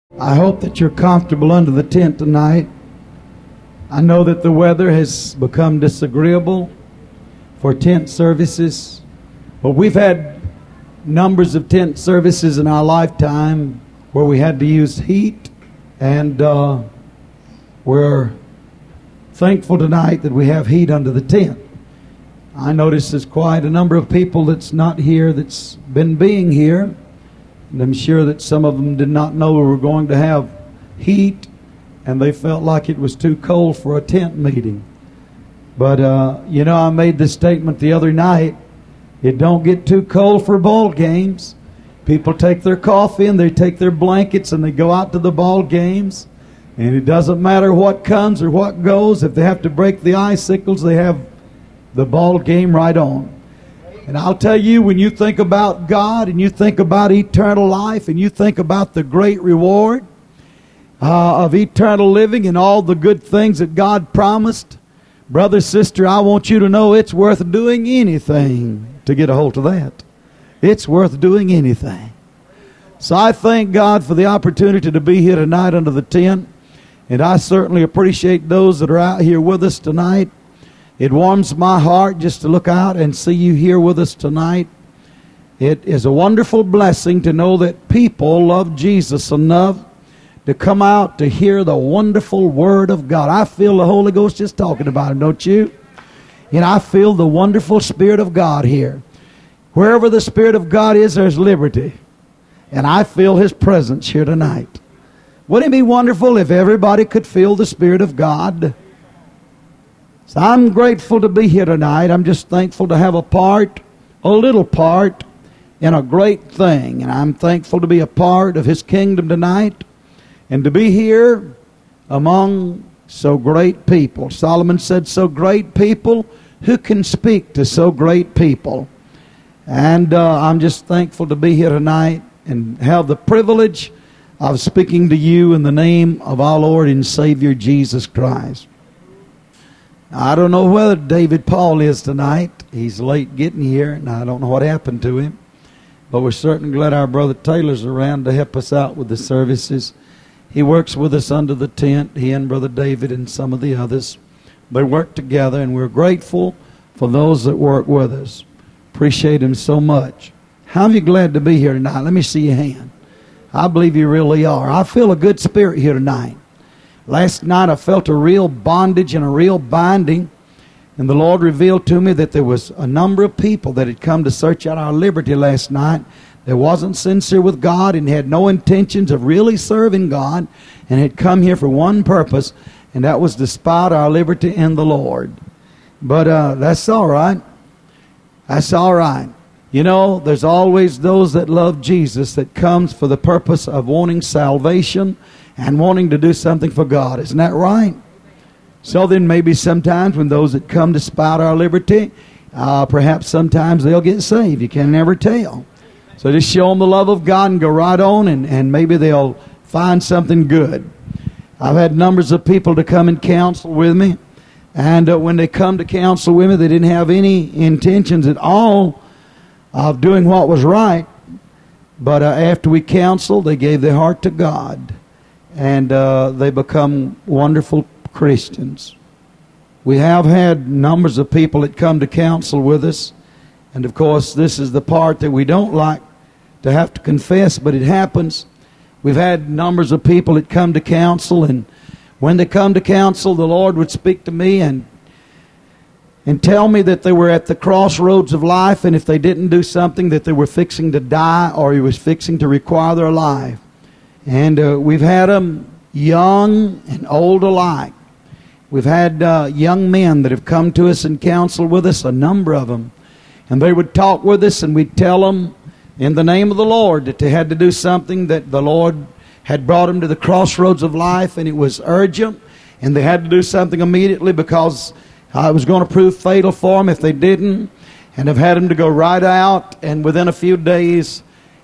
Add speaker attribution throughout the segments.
Speaker 1: I hope that you're comfortable under the tent tonight. I know that the weather has become disagreeable for tent services, but we've had numbers of tent services in our lifetime where we had to use heat, and we're thankful tonight that we have heat under the tent. I notice there's quite a number of people that's not here that's been being here, and I'm sure that some of them did not know we were going to have heat, and they felt like it was too cold for a tent meeting. But, I made this statement the other night. It don't get too cold for ball games. People take their coffee and they take their blankets and they go out to the ball games. And it doesn't matter what comes or what goes. If they have to break the icicles, they have the ball game right on. And I'll tell you, when you think about God and you think about eternal life and you think about the great reward of eternal living and all the good things that God promised, brother, sister, I want you to know it's worth doing anything to get a hold of that. It's worth doing anything. So I thank God for the opportunity to be here tonight under the tent. And I certainly appreciate those that are out here with us tonight. It warms my heart just to look out and see you here with us tonight. It is a wonderful blessing to know that people love Jesus enough to come out to hear the wonderful Word of God. I feel the Holy Ghost just talking about Him, don't you? And I feel the wonderful Spirit of God here. Wherever the Spirit of God is, there's liberty. And I feel His presence here tonight. Wouldn't it be wonderful if everybody could feel the Spirit of God? So I'm grateful to be here tonight. I'm just thankful to have a little part in a great thing. And I'm thankful to be a part of His kingdom tonight and to be here among so great people. Solomon said, so great people, who can speak to so great people? And I'm just thankful to be here tonight and have the privilege of speaking to you in the name of our Lord and Savior Jesus Christ. Now, I don't know whether David Paul is tonight. He's late getting here, and I don't know what happened to him. But we're certainly glad our brother Taylor's around to help us out with the services. He works with us under the tent, he and Brother David and some of the others. They work together, and we're grateful for those that work with us. Appreciate them so much. How are you glad to be here tonight? Let me see your hand. I believe you really are. I feel a good spirit here tonight. Last night I felt a real bondage and a real binding, and the Lord revealed to me that there was a number of people that had come to search out our liberty last night that wasn't sincere with God and had no intentions of really serving God and had come here for one purpose, and that was to spite our liberty in the Lord. But that's all right. That's all right. You know, there's always those that love Jesus that comes for the purpose of wanting salvation and wanting to do something for God. Isn't that right? So then maybe sometimes when those that come to spite our liberty, perhaps sometimes they'll get saved. You can never tell. So just show them the love of God and go right on, and maybe they'll find something good. I've had numbers of people to come and counsel with me. And when they come to counsel with me, they didn't have any intentions at all of doing what was right. But after we counseled, they gave their heart to God. And they become wonderful Christians. We have had numbers of people that come to counsel with us. And of course, this is the part that we don't like to have to confess, but it happens. We've had numbers of people that come to counsel, and when they come to counsel, the Lord would speak to me and tell me that they were at the crossroads of life, and if they didn't do something, that they were fixing to die or He was fixing to require their life. And we've had them young and old alike. We've had young men that have come to us and counseled with us, a number of them. And they would talk with us, and we'd tell them in the name of the Lord that they had to do something, that the Lord had brought them to the crossroads of life, and it was urgent, and they had to do something immediately because it was going to prove fatal for them if they didn't. And I've had them to go right out, and within a few days,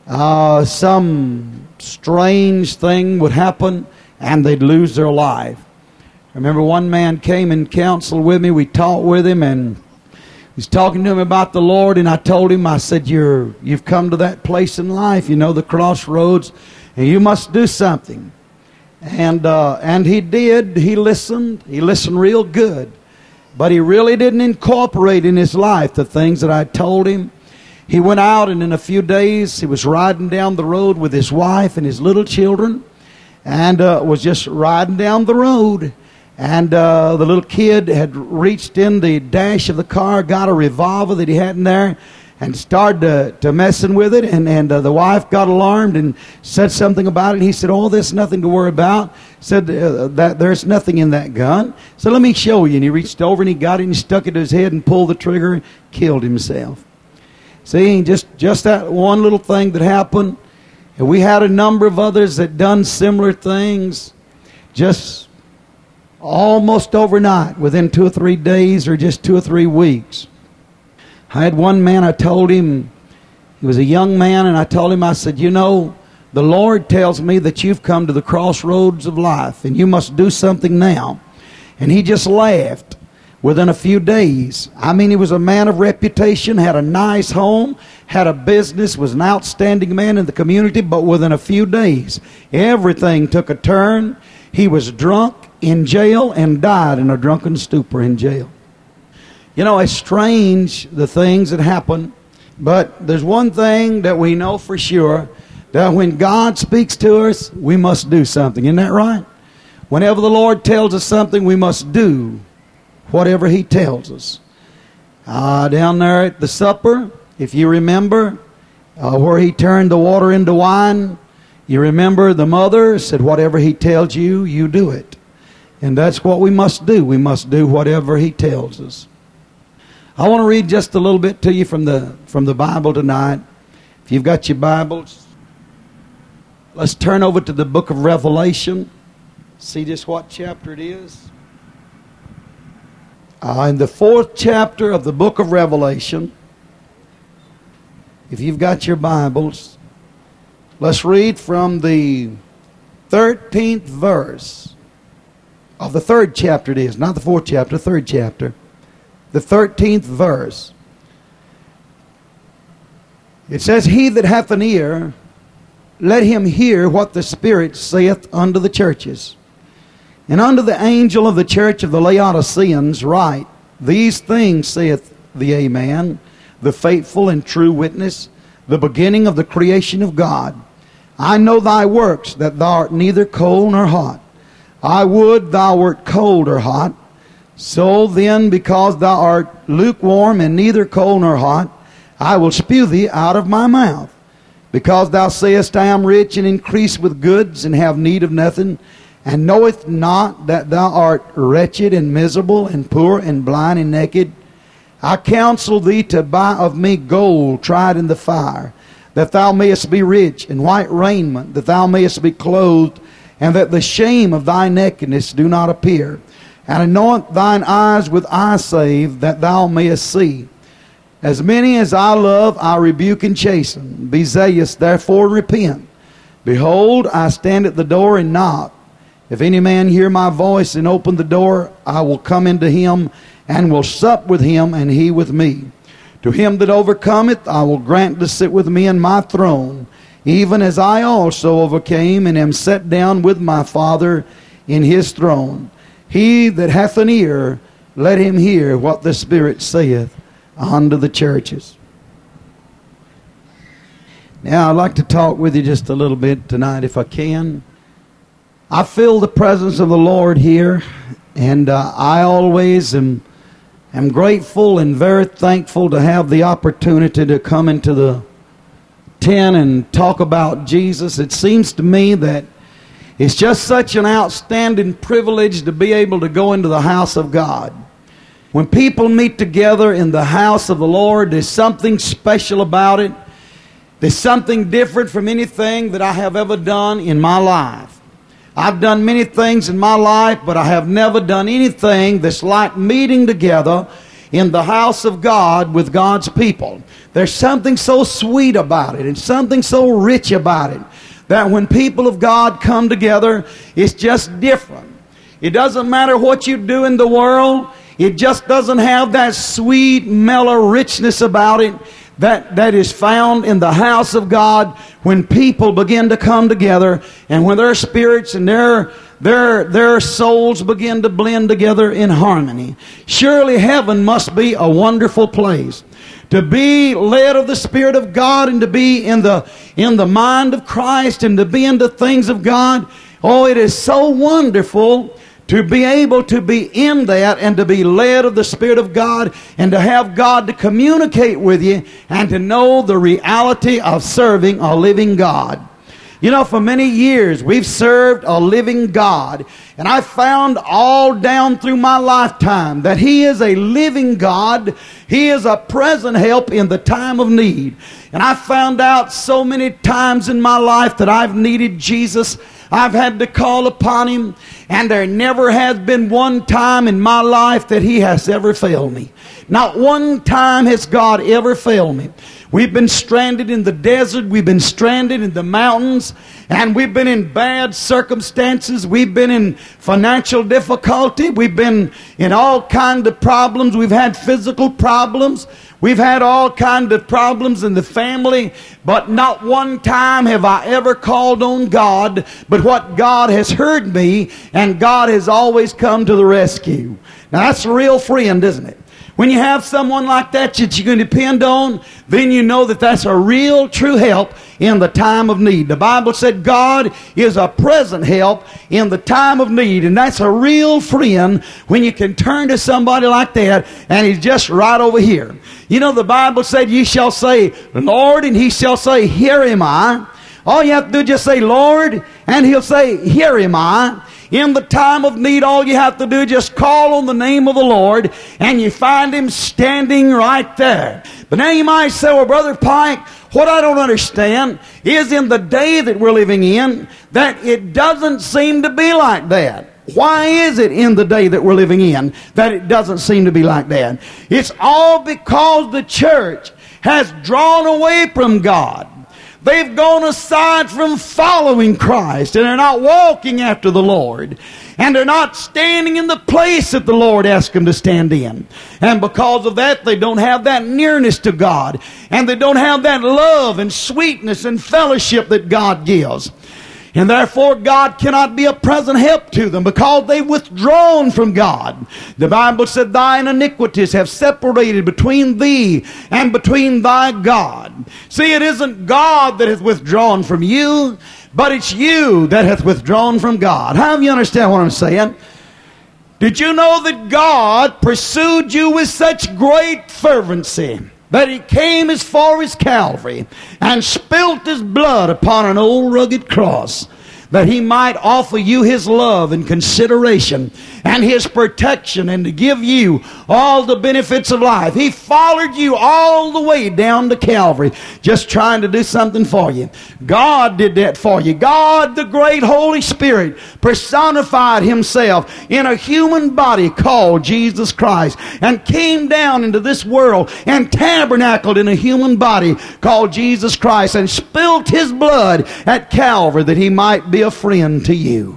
Speaker 1: some strange thing would happen, and they'd lose their life. I remember one man came and counseled with me. We talked with him, and He's talking to him about the Lord, and I told him, I said, you've come to that place in life, the crossroads, and you must do something. And he did. He listened. He listened real good. But he really didn't incorporate in his life the things that I told him. He went out, and in a few days, he was riding down the road with his wife and his little children, and was just riding down the road. And the little kid had reached in the dash of the car, got a revolver that he had in there, and started to messing with it. And the wife got alarmed and said something about it. And he said, "Oh, there's nothing to worry about." Said that there's nothing in that gun. So let me show you. And he reached over and he got it and he stuck it to his head and pulled the trigger and killed himself. See, just that one little thing that happened. And we had a number of others that done similar things just almost overnight, within 2 or 3 days or just 2 or 3 weeks. I had one man, I told him, he was a young man, and I told him, I said, the Lord tells me that you've come to the crossroads of life and you must do something now. And he just laughed within a few days. I mean, he was a man of reputation, had a nice home, had a business, was an outstanding man in the community, but within a few days, everything took a turn. He was drunk in jail and died in a drunken stupor in jail. It's strange the things that happen, but there's one thing that we know for sure, that when God speaks to us, we must do something. Isn't that right? Whenever the Lord tells us something, we must do whatever He tells us. Down there at the supper, if you remember, where He turned the water into wine, you remember the mother said, whatever He tells you, you do it. And that's what we must do. We must do whatever He tells us. I want to read just a little bit to you from the Bible tonight. If you've got your Bibles, let's turn over to the book of Revelation. See just what chapter it is. In the 4th chapter of the book of Revelation, if you've got your Bibles, let's read from the 13th verse of the 3rd chapter it is. Not the 4th chapter, 3rd chapter. The 13th verse. It says, "He that hath an ear, let him hear what the Spirit saith unto the churches. And unto the angel of the church of the Laodiceans write, These things saith the Amen, the faithful and true witness, the beginning of the creation of God. I know thy works, that thou art neither cold nor hot. I would thou wert cold or hot. So then, because thou art lukewarm and neither cold nor hot, I will spew thee out of my mouth. Because thou sayest, I am rich and increase with goods and have need of nothing, and knowest not that thou art wretched and miserable and poor and blind and naked. I counsel thee to buy of me gold tried in the fire, that thou mayest be rich, and white raiment, that thou mayest be clothed, and that the shame of thy nakedness do not appear. And anoint thine eyes with eye salve, that thou mayest see. As many as I love, I rebuke and chasten. Be zealous, therefore, and repent. Behold, I stand at the door and knock. If any man hear my voice and open the door, I will come into him, and will sup with him, and he with me. To him that overcometh, I will grant to sit with me in my throne, even as I also overcame, and am set down with my Father in his throne. He that hath an ear, let him hear what the Spirit saith unto the churches." Now, I'd like to talk with you just a little bit tonight, if I can. I feel the presence of the Lord here, and I always am grateful and very thankful to have the opportunity to come into the tent and talk about Jesus. It seems to me that it's just such an outstanding privilege to be able to go into the house of God. When people meet together in the house of the Lord, there's something special about it. There's something different from anything that I have ever done in my life. I've done many things in my life, but I have never done anything that's like meeting together in the house of God with God's people. There's something so sweet about it and something so rich about it, that when people of God come together, it's just different. It doesn't matter what you do in the world. It just doesn't have that sweet, mellow richness about it that is found in the house of God when people begin to come together and when their spirits and their souls begin to blend together in harmony. Surely heaven must be a wonderful place. To be led of the Spirit of God and to be in the mind of Christ and to be in the things of God. Oh, it is so wonderful to be able to be in that and to be led of the Spirit of God and to have God to communicate with you and to know the reality of serving a living God. You know, for many years we've served a living God, and I found all down through my lifetime that He is a living God. He is a present help in the time of need. And I found out so many times in my life that I've needed Jesus. I've had to call upon Him, and there never has been one time in my life that He has ever failed me. Not one time has God ever failed me. We've been stranded in the desert. We've been stranded in the mountains. And we've been in bad circumstances. We've been in financial difficulty. We've been in all kinds of problems. We've had physical problems. We've had all kinds of problems in the family. But not one time have I ever called on God. But what God has heard me, and God has always come to the rescue. Now that's a real friend, isn't it? When you have someone like that you can depend on, then you know that that's a real true help in the time of need. The Bible said God is a present help in the time of need. And that's a real friend when you can turn to somebody like that and He's just right over here. You know, the Bible said, "Ye shall say, Lord," and He shall say, "Here am I." All you have to do is just say, "Lord," and He'll say, "Here am I." In the time of need, all you have to do is just call on the name of the Lord, and you find Him standing right there. But now you might say, "Well, Brother Pike, what I don't understand is in the day that we're living in, that it doesn't seem to be like that." Why is it in the day that we're living in that it doesn't seem to be like that? It's all because the church has drawn away from God. They've gone aside from following Christ, and they're not walking after the Lord. And they're not standing in the place that the Lord asked them to stand in. And because of that, they don't have that nearness to God. And they don't have that love and sweetness and fellowship that God gives. And therefore God cannot be a present help to them because they've withdrawn from God. The Bible said, "Thine iniquities have separated between thee and between thy God." See, it isn't God that has withdrawn from you, but it's you that hath withdrawn from God. How do you understand what I'm saying? Did you know that God pursued you with such great fervency that He came as far as Calvary and spilt His blood upon an old rugged cross, that He might offer you His love and consideration and His protection and to give you all the benefits of life? He followed you all the way down to Calvary just trying to do something for you. God did that for you. God, the great Holy Spirit, personified Himself in a human body called Jesus Christ and came down into this world and tabernacled in a human body called Jesus Christ and spilt His blood at Calvary that He might be a friend to you.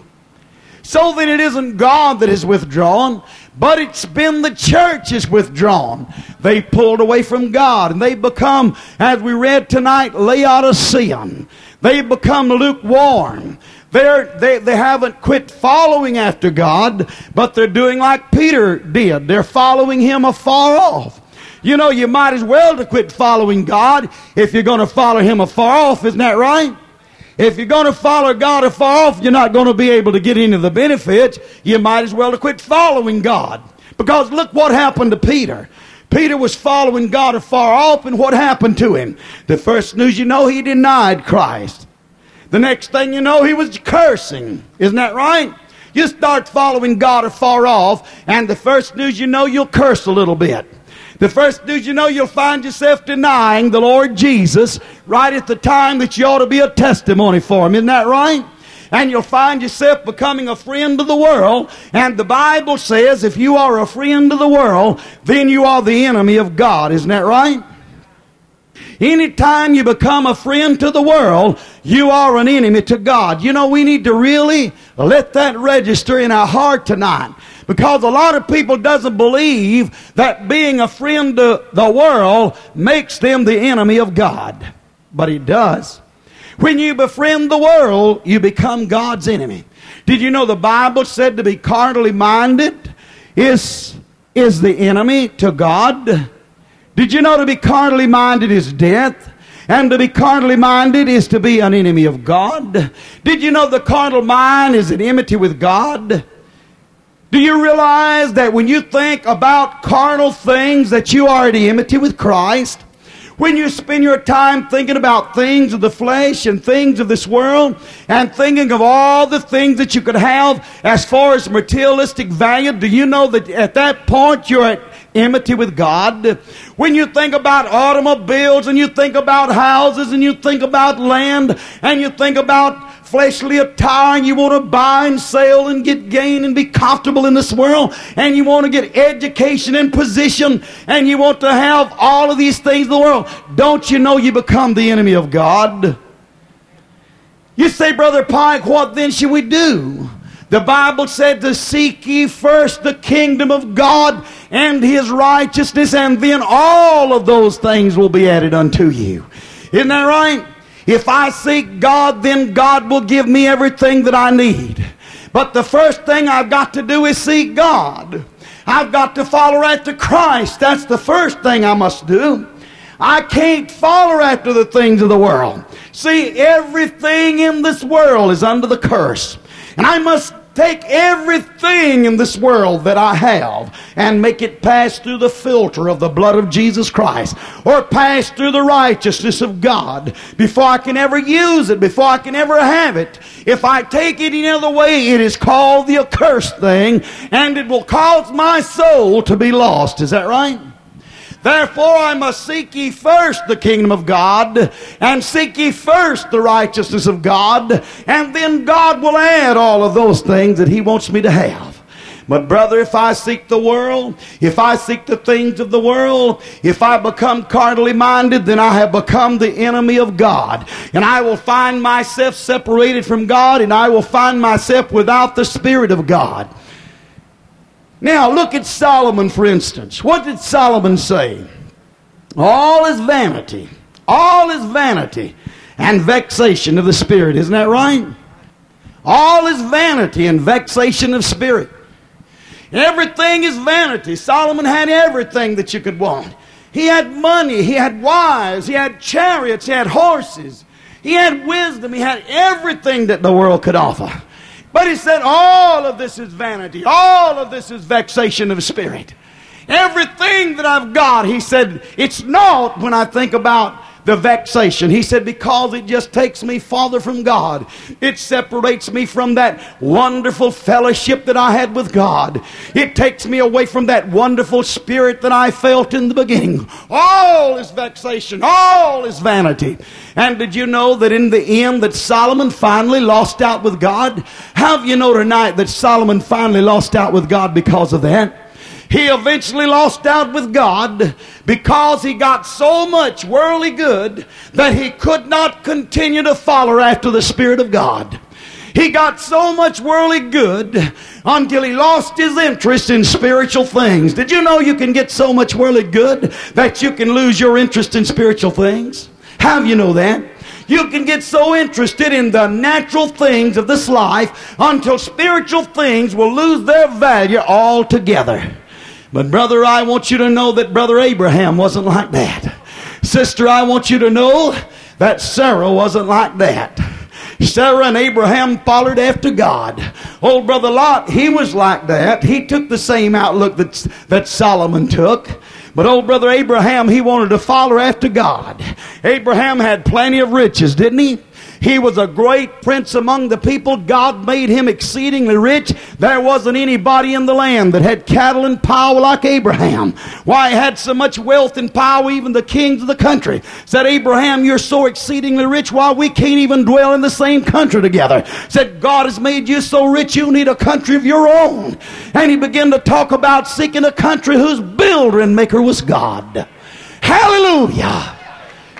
Speaker 1: So that it isn't God that has withdrawn, but it's been the church has withdrawn. They pulled away from God, and they become, as we read tonight, Laodicean. They become lukewarm. They haven't quit following after God, but they're doing like Peter did. They're following Him afar off. You know, you might as well to quit following God if you're going to follow Him afar off. Isn't that right? If you're going to follow God afar off, you're not going to be able to get into the benefits. You might as well to quit following God. Because look what happened to Peter. Peter was following God afar off, and what happened to him? The first news you know, he denied Christ. The next thing you know, he was cursing. Isn't that right? You start following God afar off, and the first news you know, you'll curse a little bit. The first news you know, you'll find yourself denying the Lord Jesus right at the time that you ought to be a testimony for Him. Isn't that right? And you'll find yourself becoming a friend of the world. And the Bible says if you are a friend of the world, then you are the enemy of God. Isn't that right? Anytime you become a friend to the world, you are an enemy to God. You know, we need to really let that register in our heart tonight. Because a lot of people doesn't believe that being a friend to the world makes them the enemy of God. But it does. When you befriend the world, you become God's enemy. Did you know the Bible said to be carnally minded is the enemy to God? Did you know to be carnally minded is death? And to be carnally minded is to be an enemy of God. Did you know the carnal mind is an enmity with God? Do you realize that when you think about carnal things that you are at enmity with Christ? When you spend your time thinking about things of the flesh and things of this world and thinking of all the things that you could have as far as materialistic value, do you know that at that point you're at enmity with God? When you think about automobiles and you think about houses and you think about land and you think about fleshly attire and you want to buy and sell and get gain and be comfortable in this world and you want to get education and position and you want to have all of these things in the world, don't you know you become the enemy of God? You say, Brother Pike, what then should we do? The Bible said to seek ye first the kingdom of God and His righteousness, and then all of those things will be added unto you. Isn't that right? If I seek God, then God will give me everything that I need. But the first thing I've got to do is seek God. I've got to follow after Christ. That's the first thing I must do. I can't follow after the things of the world. See, everything in this world is under the curse. And I must take everything in this world that I have and make it pass through the filter of the blood of Jesus Christ, or pass through the righteousness of God before I can ever use it, before I can ever have it. If I take it any other way, it is called the accursed thing, and it will cause my soul to be lost. Is that right? Therefore I must seek ye first the kingdom of God, and seek ye first the righteousness of God, and then God will add all of those things that He wants me to have. But brother, if I seek the world, if I seek the things of the world, if I become carnally minded, then I have become the enemy of God. And I will find myself separated from God, and I will find myself without the Spirit of God. Now, look at Solomon, for instance. What did Solomon say? All is vanity. All is vanity and vexation of the spirit. Isn't that right? All is vanity and vexation of spirit. Everything is vanity. Solomon had everything that you could want. He had money. He had wives. He had chariots. He had horses. He had wisdom. He had everything that the world could offer. But he said, all of this is vanity. All of this is vexation of spirit. Everything that I've got, he said, it's naught when I think about the vexation. He said, because it just takes me farther from God. It separates me from that wonderful fellowship that I had with God. It takes me away from that wonderful spirit that I felt in the beginning. All is vexation. All is vanity. And did you know that in the end that Solomon finally lost out with God? How do you know tonight that Solomon finally lost out with God because of that? He eventually lost out with God because he got so much worldly good that he could not continue to follow after the Spirit of God. He got so much worldly good until he lost his interest in spiritual things. Did you know you can get so much worldly good that you can lose your interest in spiritual things? How do you know that? You can get so interested in the natural things of this life until spiritual things will lose their value altogether. But brother, I want you to know that Brother Abraham wasn't like that. Sister, I want you to know that Sarah wasn't like that. Sarah and Abraham followed after God. Old Brother Lot, he was like that. He took the same outlook that Solomon took. But old Brother Abraham, he wanted to follow after God. Abraham had plenty of riches, didn't he? He was a great prince among the people. God made him exceedingly rich. There wasn't anybody in the land that had cattle and power like Abraham. Why, he had so much wealth and power, even the kings of the country said, Abraham, you're so exceedingly rich, why, we can't even dwell in the same country together. Said, God has made you so rich, you need a country of your own. And he began to talk about seeking a country whose builder and maker was God. Hallelujah.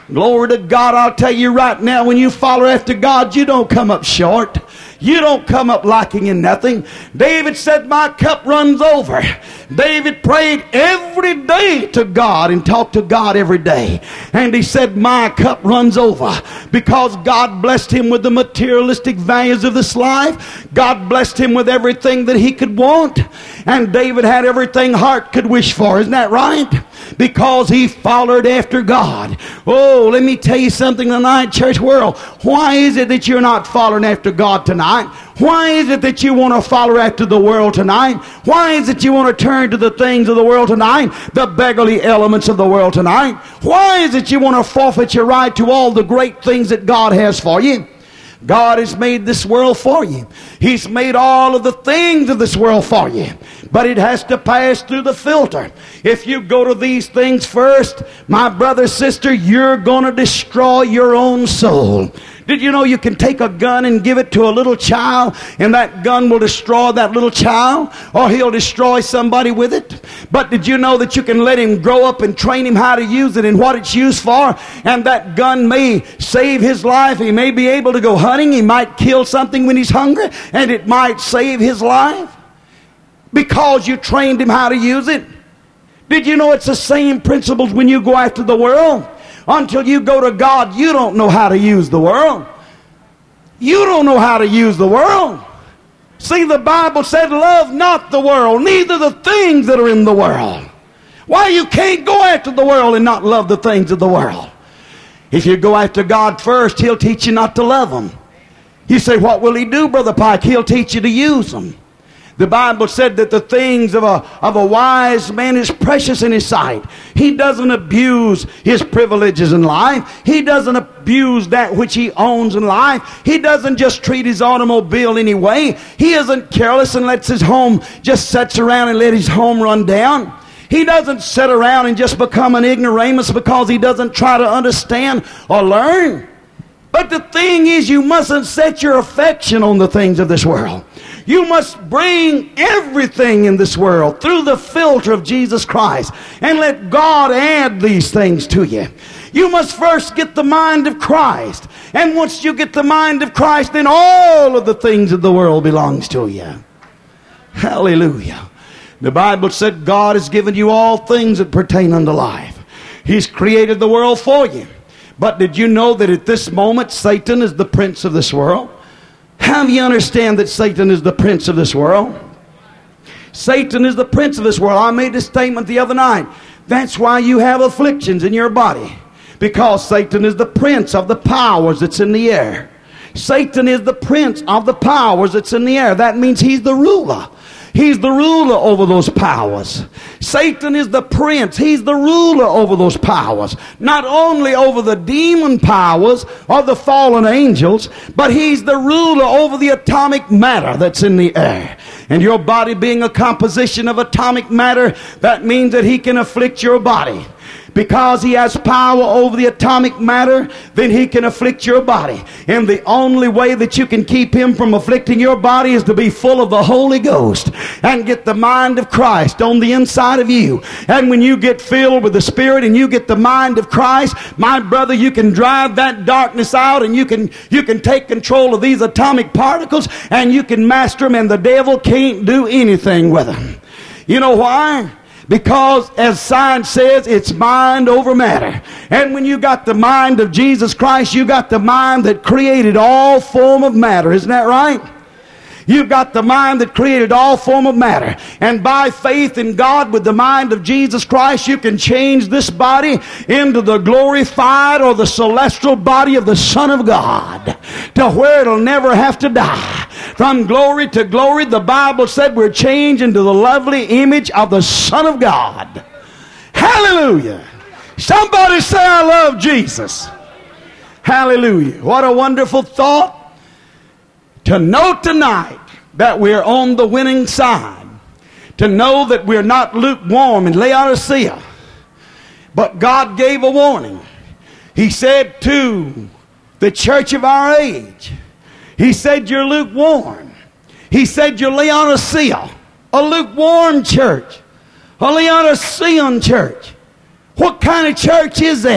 Speaker 1: Glory to God. I'll tell you right now, when you follow after God, you don't come up short. You don't come up lacking in nothing. David said, my cup runs over. David prayed every day to God and talked to God every day. And he said, my cup runs over, because God blessed him with the materialistic values of this life. God blessed him with everything that he could want. And David had everything heart could wish for. Isn't that right? Because he followed after God. Oh, let me tell you something tonight, church world. Why is it that you're not following after God tonight? Why is it that you want to follow after the world tonight? Why is it you want to turn to the things of the world tonight? The beggarly elements of the world tonight? Why is it you want to forfeit your right to all the great things that God has for you? God has made this world for you. He's made all of the things of this world for you. But it has to pass through the filter. If you go to these things first, my brother, sister, you're going to destroy your own soul. Did you know you can take a gun and give it to a little child, and that gun will destroy that little child, or he'll destroy somebody with it? But did you know that you can let him grow up and train him how to use it and what it's used for? And that gun may save his life. He may be able to go hunting. He might kill something when he's hungry, and it might save his life because you trained him how to use it. Did you know it's the same principles when you go after the world? Until you go to God, you don't know how to use the world. You don't know how to use the world. See, the Bible said, love not the world, neither the things that are in the world. Why you can't go after the world and not love the things of the world? If you go after God first, He'll teach you not to love them. You say, what will He do, Brother Pike? He'll teach you to use them. The Bible said that the things of a wise man is precious in his sight. He doesn't abuse his privileges in life. He doesn't abuse that which he owns in life. He doesn't just treat his automobile anyway. He isn't careless and lets his home, just sits around and let his home run down. He doesn't sit around and just become an ignoramus because he doesn't try to understand or learn. But the thing is, you mustn't set your affection on the things of this world. You must bring everything in this world through the filter of Jesus Christ and let God add these things to you. You must first get the mind of Christ. And once you get the mind of Christ, then all of the things of the world belongs to you. Hallelujah. The Bible said God has given you all things that pertain unto life. He's created the world for you. But did you know that at this moment Satan is the prince of this world? How do you understand that Satan is the prince of this world? Satan is the prince of this world. I made this statement the other night. That's why you have afflictions in your body. Because Satan is the prince of the powers that's in the air. Satan is the prince of the powers that's in the air. That means he's the ruler. He's the ruler over those powers. Satan is the prince. He's the ruler over those powers. Not only over the demon powers or the fallen angels, but he's the ruler over the atomic matter that's in the air. And your body being a composition of atomic matter, that means that he can afflict your body. Because he has power over the atomic matter, then he can afflict your body. And the only way that you can keep him from afflicting your body is to be full of the Holy Ghost and get the mind of Christ on the inside of you. And when you get filled with the Spirit and you get the mind of Christ, my brother, you can drive that darkness out, and you can take control of these atomic particles, and you can master them, and the devil can't do anything with them. You know why? Because, as science says, it's mind over matter. And when you got the mind of Jesus Christ, you got the mind that created all form of matter. Isn't that right? You've got the mind that created all form of matter. And by faith in God with the mind of Jesus Christ, you can change this body into the glorified or the celestial body of the Son of God, to where it'll never have to die. From glory to glory, the Bible said we're changed into the lovely image of the Son of God. Hallelujah. Somebody say, I love Jesus. Hallelujah. What a wonderful thought. To know tonight that we're on the winning side. To know that we're not lukewarm in Laodicea. But God gave a warning. He said to the church of our age, He said, you're lukewarm. He said, you're Laodicea, a lukewarm church, a Laodicean church. What kind of church is that?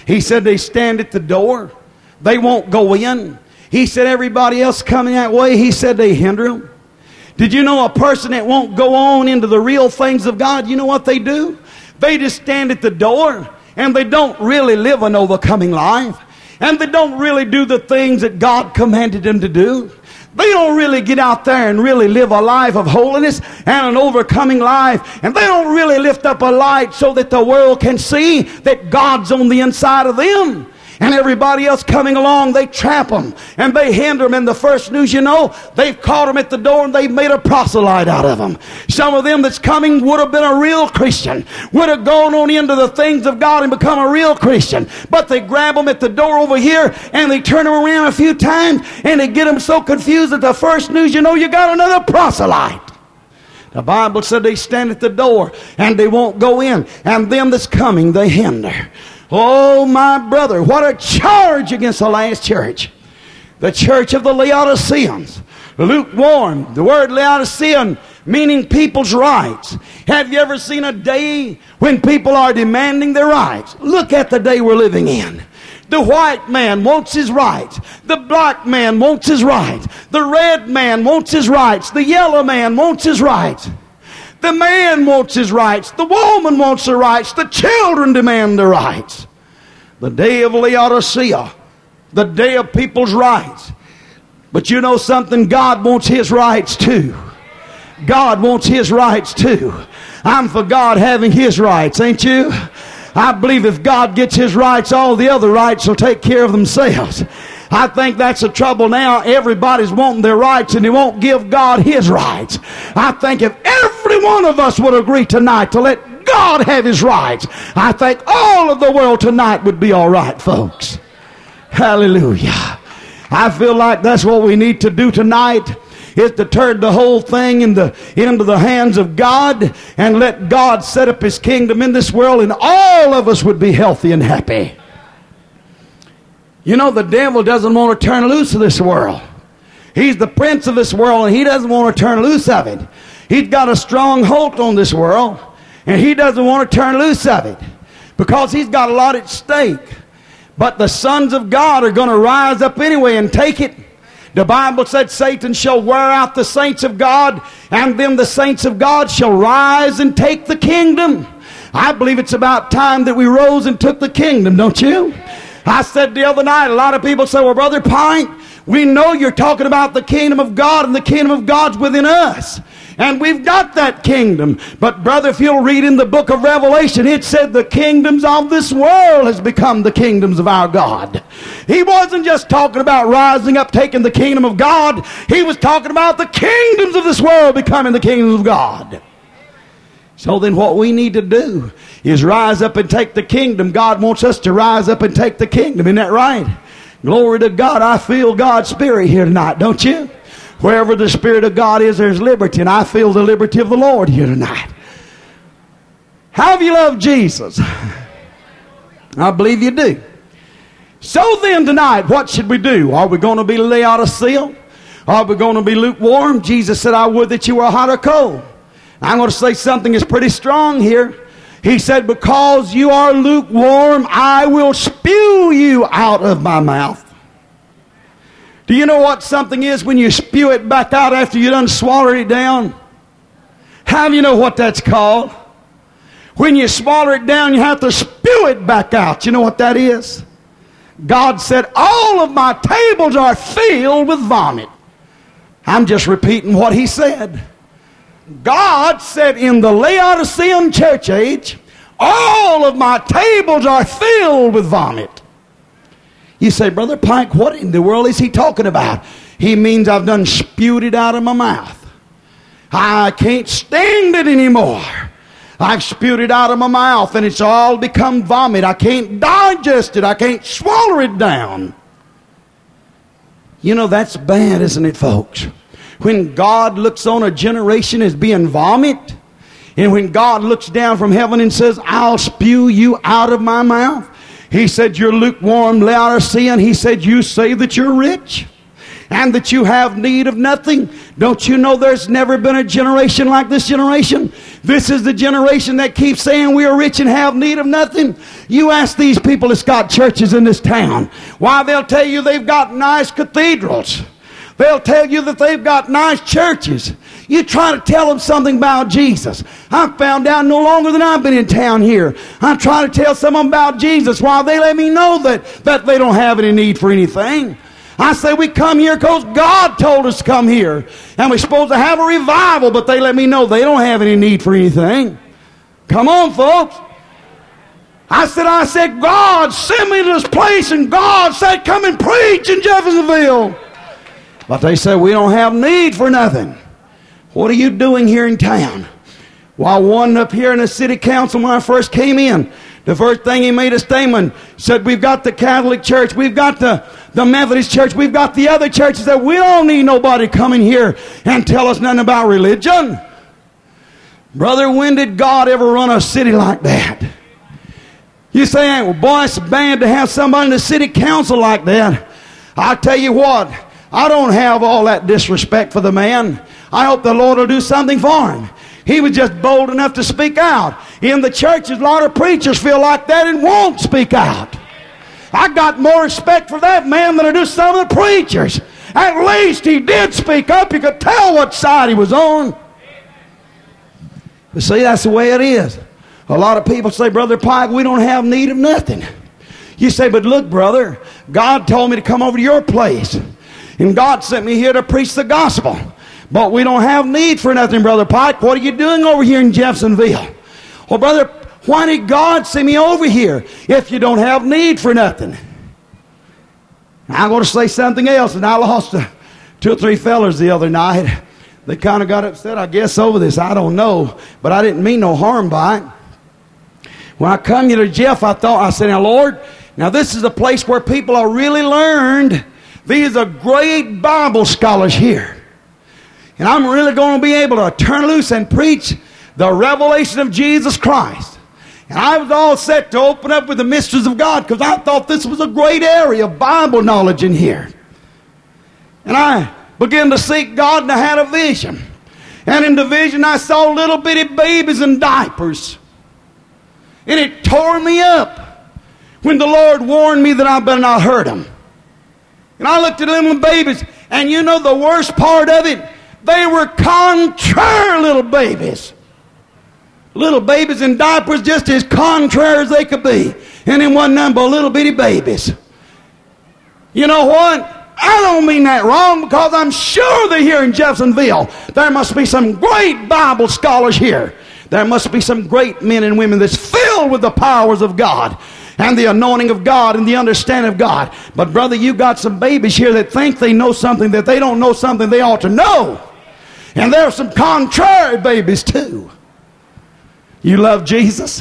Speaker 1: He said they stand at the door. They won't go in. He said everybody else coming that way, he said they hinder them. Did you know a person that won't go on into the real things of God, you know what they do? They just stand at the door, and they don't really live an overcoming life. And they don't really do the things that God commanded them to do. They don't really get out there and really live a life of holiness and an overcoming life. And they don't really lift up a light so that the world can see that God's on the inside of them. And everybody else coming along, they trap them and they hinder them. And the first news you know, they've caught them at the door and they've made a proselyte out of them. Some of them that's coming would have been a real Christian, would have gone on into the things of God and become a real Christian. But they grab them at the door over here and they turn them around a few times and they get them so confused that the first news you know, you got another proselyte. The Bible said they stand at the door and they won't go in. And them that's coming, they hinder. Oh, my brother, what a charge against the last church. The church of the Laodiceans. Lukewarm. The word Laodicean meaning people's rights. Have you ever seen a day when people are demanding their rights? Look at the day we're living in. The white man wants his rights. The black man wants his rights. The red man wants his rights. The yellow man wants his rights. The man wants his rights. The woman wants her rights. The children demand their rights. The day of Laodicea. The day of people's rights. But you know something? God wants his rights too. God wants his rights too. I'm for God having his rights, ain't you? I believe if God gets his rights, all the other rights will take care of themselves. I think that's the trouble now. Everybody's wanting their rights and they won't give God his rights. I think if every one of us would agree tonight to let God have his rights, I think all of the world tonight would be all right, folks. Hallelujah. I feel like that's what we need to do tonight, is to turn the whole thing into the hands of God and let God set up his kingdom in this world, and all of us would be healthy and happy. You know, the devil doesn't want to turn loose of this world. He's the prince of this world, and he doesn't want to turn loose of it. He's got a strong hold on this world, and he doesn't want to turn loose of it because he's got a lot at stake. But the sons of God are going to rise up anyway and take it. The Bible said Satan shall wear out the saints of God, and then the saints of God shall rise and take the kingdom. I believe it's about time that we rose and took the kingdom, don't you? I said the other night, a lot of people say, well, Brother Pint, we know you're talking about the kingdom of God, and the kingdom of God's within us. And we've got that kingdom. But brother, if you'll read in the book of Revelation, it said the kingdoms of this world has become the kingdoms of our God. He wasn't just talking about rising up, taking the kingdom of God. He was talking about the kingdoms of this world becoming the kingdoms of God. So then what we need to do is rise up and take the kingdom. God wants us to rise up and take the kingdom. Isn't that right? Glory to God. I feel God's Spirit here tonight, don't you? Wherever the Spirit of God is, there's liberty. And I feel the liberty of the Lord here tonight. How have you loved Jesus? I believe you do. So then tonight, what should we do? Are we going to be Laodicea? Are we going to be lukewarm? Jesus said, I would that you were hot or cold. I'm going to say something that's pretty strong here. He said, because you are lukewarm, I will spew you out of my mouth. Do you know what something is when you spew it back out after you done swallowed it down? How do you know what that's called? When you swallow it down, you have to spew it back out. You know what that is? God said, all of my tables are filled with vomit. I'm just repeating what he said. God said in the Laodicean church age, all of my tables are filled with vomit. You say, Brother Pike, what in the world is he talking about? He means I've done spewed it out of my mouth. I can't stand it anymore. I've spewed it out of my mouth and it's all become vomit. I can't digest it. I can't swallow it down. You know, that's bad, isn't it, folks? When God looks on a generation as being vomit, and when God looks down from heaven and says, I'll spew you out of my mouth. He said, you're lukewarm, Laodicean. He said, you say that you're rich and that you have need of nothing. Don't you know there's never been a generation like this generation? This is the generation that keeps saying we are rich and have need of nothing. You ask these people that's got churches in this town. Why, they'll tell you they've got nice cathedrals. They'll tell you that they've got nice churches. You try to tell them something about Jesus. I've found out no longer than I've been in town here. I try to tell someone about Jesus while they let me know that they don't have any need for anything. I say we come here because God told us to come here. And we're supposed to have a revival, but they let me know they don't have any need for anything. Come on, folks. I said, God sent me to this place, and God said, come and preach in Jeffersonville. But they said, we don't have need for nothing. What are you doing here in town? Well, one up here in the city council when I first came in, the first thing he made a statement, said, we've got the Catholic Church, we've got the Methodist Church, we've got the other churches, that we don't need nobody coming here and tell us nothing about religion. Brother, when did God ever run a city like that? You say, well, boy, it's bad to have somebody in the city council like that. I'll tell you what, I don't have all that disrespect for the man. I hope the Lord will do something for him. He was just bold enough to speak out. In the churches, a lot of preachers feel like that and won't speak out. I got more respect for that man than I do some of the preachers. At least he did speak up. You could tell what side he was on. But see, that's the way it is. A lot of people say, Brother Pike, we don't have need of nothing. You say, but look, brother, God told me to come over to your place. And God sent me here to preach the gospel. But we don't have need for nothing, Brother Pike. What are you doing over here in Jeffersonville? Well, brother, why did God send me over here if you don't have need for nothing? I'm going to say something else, and I lost 2 or 3 fellas the other night. They kind of got upset, I guess, over this. I don't know. But I didn't mean no harm by it. When I come here to Jeff, I said, now, Lord, now this is a place where people are really learned. These are great Bible scholars here. And I'm really going to be able to turn loose and preach the revelation of Jesus Christ. And I was all set to open up with the mysteries of God because I thought this was a great area of Bible knowledge in here. And I began to seek God, and I had a vision. And in the vision I saw little bitty babies in diapers. And it tore me up when the Lord warned me that I better not hurt them. And I looked at them little babies, and you know the worst part of it? They were contrary little babies. Little babies in diapers, just as contrary as they could be. And in one number of little bitty babies. You know what? I don't mean that wrong, because I'm sure that here in Jeffersonville there must be some great Bible scholars here. There must be some great men and women that's filled with the powers of God and the anointing of God and the understanding of God. But brother, you got some babies here that think they know something that they don't know something they ought to know. And there are some contrary babies too. You love Jesus?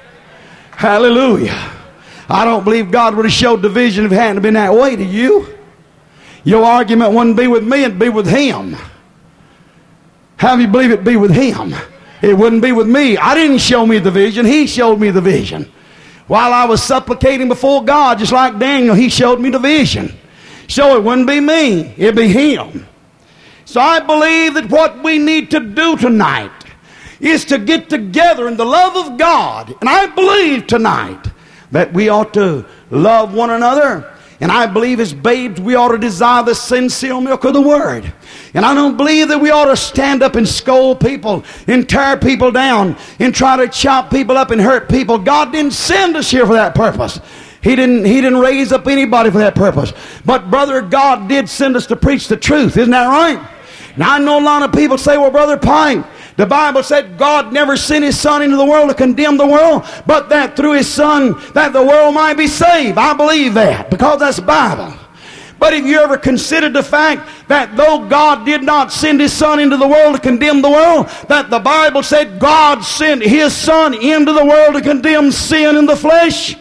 Speaker 1: Hallelujah. I don't believe God would have showed division if it hadn't been that way to you. Your argument wouldn't be with me, it'd be with him. How do you believe it'd be with him? It wouldn't be with me. I didn't show me the vision. He showed me the vision. While I was supplicating before God, just like Daniel, he showed me the vision. So it wouldn't be me. It'd be him. So I believe that what we need to do tonight is to get together in the love of God. And I believe tonight that we ought to love one another. And I believe as babes we ought to desire the sincere milk of the Word. And I don't believe that we ought to stand up and scold people and tear people down and try to chop people up and hurt people. God didn't send us here for that purpose. He didn't raise up anybody for that purpose. But brother, God did send us to preach the truth. Isn't that right? Now I know a lot of people say, well, Brother Pine, the Bible said God never sent His Son into the world to condemn the world, but that through His Son that the world might be saved. I believe that because that's the Bible. But have you ever considered the fact that though God did not send His Son into the world to condemn the world, that the Bible said God sent His Son into the world to condemn sin in the flesh?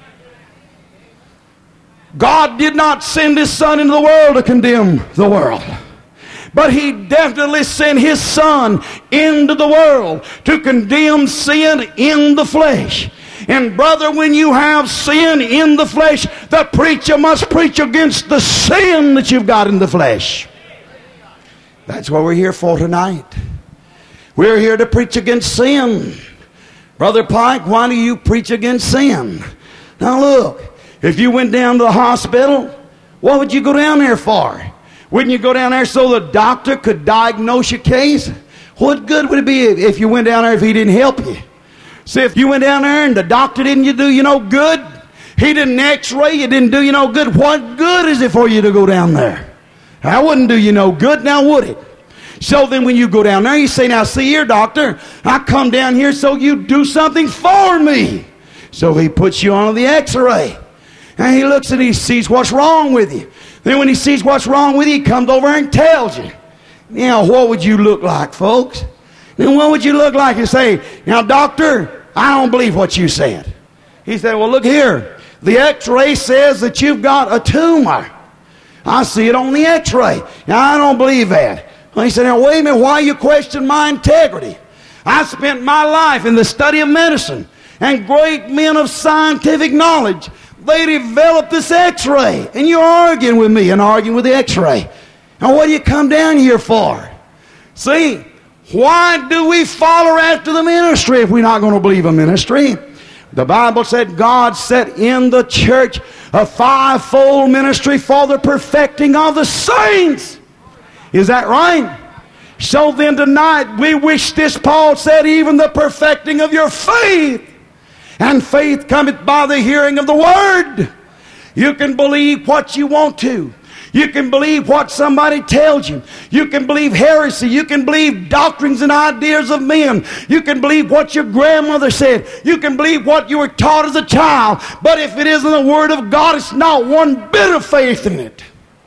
Speaker 1: God did not send His Son into the world to condemn the world. But He definitely sent His Son into the world to condemn sin in the flesh. And brother, when you have sin in the flesh, the preacher must preach against the sin that you've got in the flesh. That's what we're here for tonight.
Speaker 2: We're here to preach against sin. Brother Pike, why do you preach against sin? Now look, if you went down to the hospital, what would you go down there for? Wouldn't you go down there so the doctor could diagnose your case? What good would it be if you went down there if he didn't help you? See, if you went down there and the doctor didn't do you no good, he didn't x-ray, it didn't do you no good, what good is it for you to go down there? That wouldn't do you no good, now would it? So then when you go down there, you say, now see here, doctor, I come down here so you do something for me. So he puts you on the x-ray. And he looks and he sees what's wrong with you. Then when he sees what's wrong with you, he comes over and tells you. Now, what would you look like, folks? Then what would you look like? You say, now, doctor, I don't believe what you said. He said, well, look here. The x-ray says that you've got a tumor. I see it on the x-ray. Now, I don't believe that. Well, he said, now, wait a minute. Why you question my integrity? I spent my life in the study of medicine, and great men of scientific knowledge, they developed this x-ray. And you're arguing with me and arguing with the x-ray. Now, what do you come down here for? See, why do we follow after the ministry if we're not going to believe a ministry? The Bible said God set in the church a fivefold ministry for the perfecting of the saints. Is that right? So then tonight we wish this, Paul said, even the perfecting of your faith. And faith cometh by the hearing of the word. You can believe what you want to. You can believe what somebody tells you. You can believe heresy. You can believe doctrines and ideas of men. You can believe what your grandmother said. You can believe what you were taught as a child. But if it isn't the Word of God, it's not one bit of faith in it.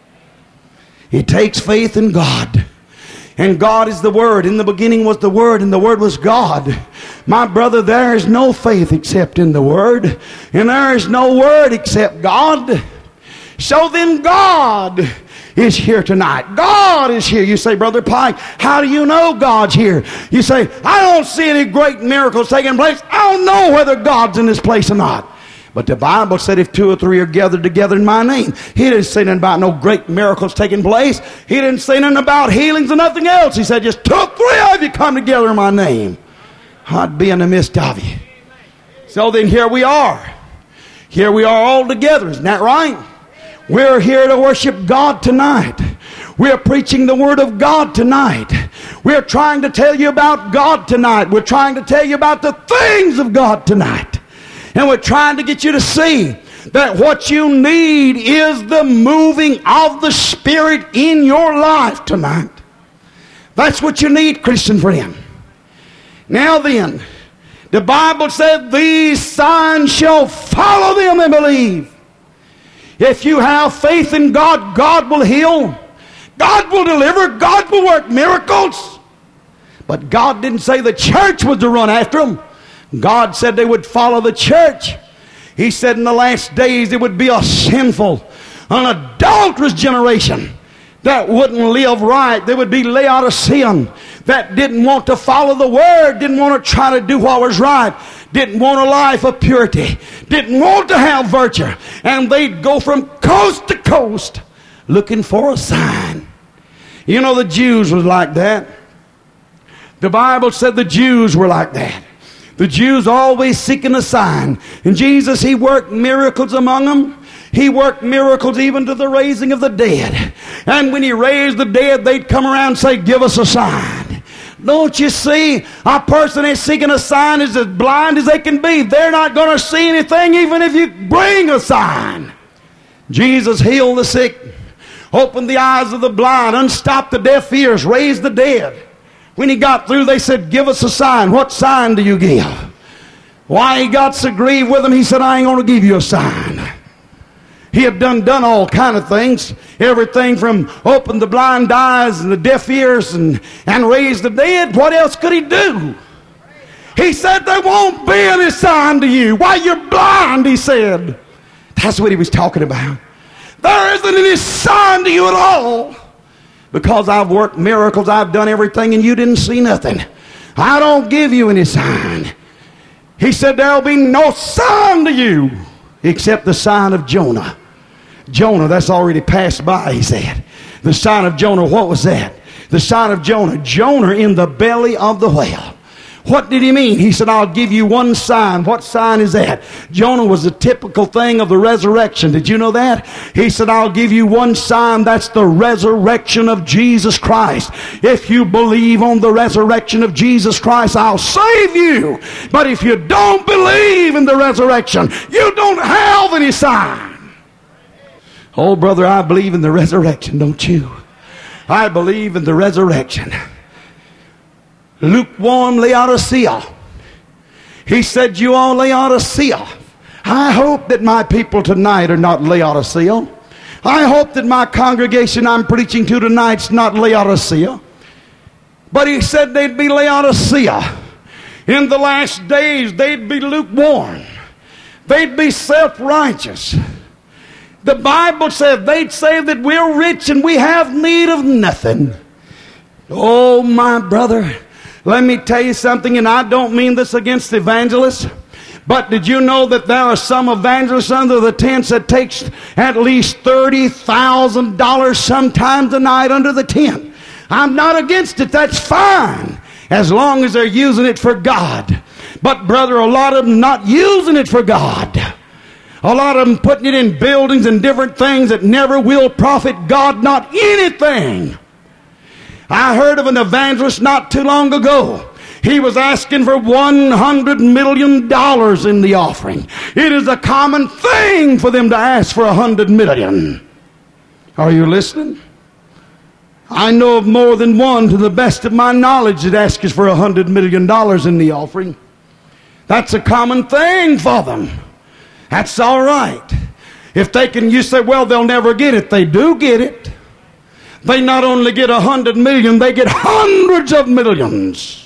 Speaker 2: It takes faith in God. And God is the Word. In the beginning was the Word, and the Word was God. My brother, there is no faith except in the Word. And there is no Word except God. So then God is here tonight. God is here. You say, Brother Pike, how do you know God's here? You say, I don't see any great miracles taking place. I don't know whether God's in this place or not. But the Bible said if two or three are gathered together in my name. He didn't say nothing about no great miracles taking place. He didn't say nothing about healings or nothing else. He said just two or three of you come together in my name, I'd be in the midst of you. So then here we are. Here we are all together. Isn't that right? We're here to worship God tonight. We're preaching the Word of God tonight. We're trying to tell you about God tonight. We're trying to tell you about the things of God tonight. And we're trying to get you to see that what you need is the moving of the Spirit in your life tonight. That's what you need, Christian friend. Now then, the Bible said these signs shall follow them that believe. If you have faith in God, God will heal. God will deliver. God will work miracles. But God didn't say the church was to run after them. God said they would follow the church. He said in the last days it would be a sinful, an adulterous generation that wouldn't live right. They would be Laodicean, that didn't want to follow the Word, didn't want to try to do what was right, didn't want a life of purity, didn't want to have virtue. And they'd go from coast to coast looking for a sign. You know, the Jews was like that. The Bible said the Jews were like that. The Jews always seeking a sign. And Jesus, He worked miracles among them. He worked miracles even to the raising of the dead. And when He raised the dead, they'd come around and say, give us a sign. Don't you see? A person that's seeking a sign is as blind as they can be. They're not going to see anything even if you bring a sign. Jesus healed the sick, opened the eyes of the blind, unstopped the deaf ears, raised the dead. When He got through, they said, give us a sign. What sign do you give? Why He got so grieved with them, He said, I ain't going to give you a sign. He had done all kind of things. Everything from open the blind eyes and the deaf ears and raise the dead. What else could He do? He said, there won't be any sign to you. Why, you're blind, He said. That's what He was talking about. There isn't any sign to you at all. Because I've worked miracles, I've done everything, and you didn't see nothing. I don't give you any sign. He said, there'll be no sign to you except the sign of Jonah. Jonah, that's already passed by, He said. The sign of Jonah, what was that? the sign of Jonah. Jonah in the belly of the whale. What did he mean? He said, I'll give you one sign. What sign is that? Jonah was a typical thing of the resurrection. Did you know that? He said, I'll give you one sign. That's the resurrection of Jesus Christ. If you believe on the resurrection of Jesus Christ, I'll save you. But if you don't believe in the resurrection, you don't have any sign. Oh, brother, I believe in the resurrection, don't you? I believe in the resurrection. Lukewarm Laodicea. He said, you all Laodicea. I hope that my people tonight are not Laodicea. I hope that my congregation I'm preaching to tonight's not Laodicea. But he said they'd be Laodicea. In the last days, they'd be lukewarm. They'd be self-righteous. The Bible said they'd say that we're rich and we have need of nothing. Oh, my brother, let me tell you something, and I don't mean this against evangelists, but did you know that there are some evangelists under the tents that takes at least $30,000 sometimes a night under the tent? I'm not against it. That's fine, as long as they're using it for God. But, brother, a lot of them not using it for God. A lot of them putting it in buildings and different things that never will profit God, not anything. I heard of an evangelist not too long ago. He was asking for $100 million in the offering. It is a common thing for them to ask for $100 million. Are you listening? I know of more than one, to the best of my knowledge, that asks for $100 million in the offering. That's a common thing for them. That's all right. If they can, you say, well, they'll never get it. They do get it. They not only get 100 million, they get hundreds of millions.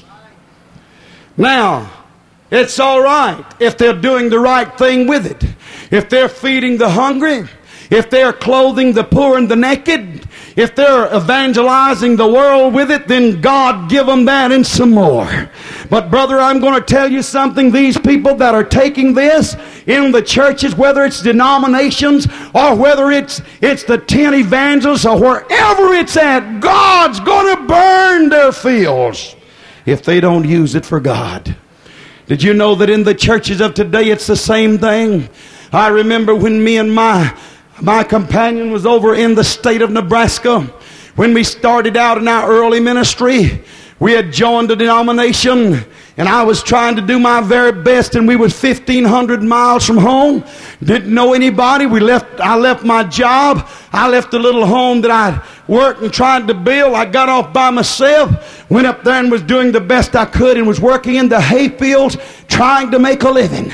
Speaker 2: Now, it's all right if they're doing the right thing with it. If they're feeding the hungry, if they're clothing the poor and the naked, if they're evangelizing the world with it, then God give them that and some more. But brother, I'm going to tell you something. These people that are taking this in the churches, whether it's denominations or whether it's the 10 evangelists or wherever it's at, God's going to burn their fields if they don't use it for God. Did you know that in the churches of today it's the same thing? I remember when me and my companion was over in the state of Nebraska. When we started out in our early ministry, we had joined a denomination, and I was trying to do my very best, and we was 1,500 miles from home. Didn't know anybody. I left my job. I left the little home that I worked and tried to build. I got off by myself, went up there and was doing the best I could, and was working in the hay fields trying to make a living.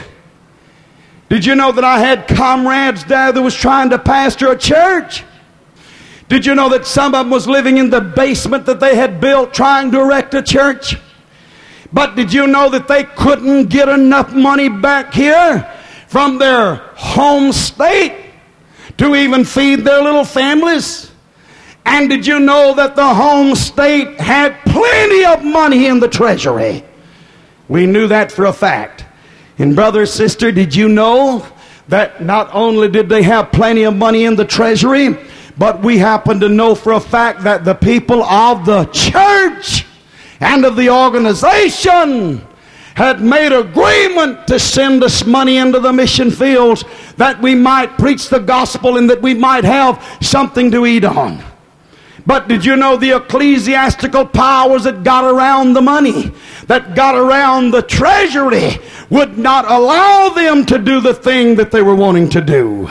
Speaker 2: Did you know that I had comrades there that was trying to pastor a church? Did you know that some of them was living in the basement that they had built trying to erect a church? But did you know that they couldn't get enough money back here from their home state to even feed their little families? And did you know that the home state had plenty of money in the treasury? We knew that for a fact. And brother, sister, did you know that not only did they have plenty of money in the treasury, but we happen to know for a fact that the people of the church and of the organization had made agreement to send us money into the mission fields that we might preach the gospel and that we might have something to eat on. But did you know the ecclesiastical powers that got around the money, that got around the treasury, would not allow them to do the thing that they were wanting to do?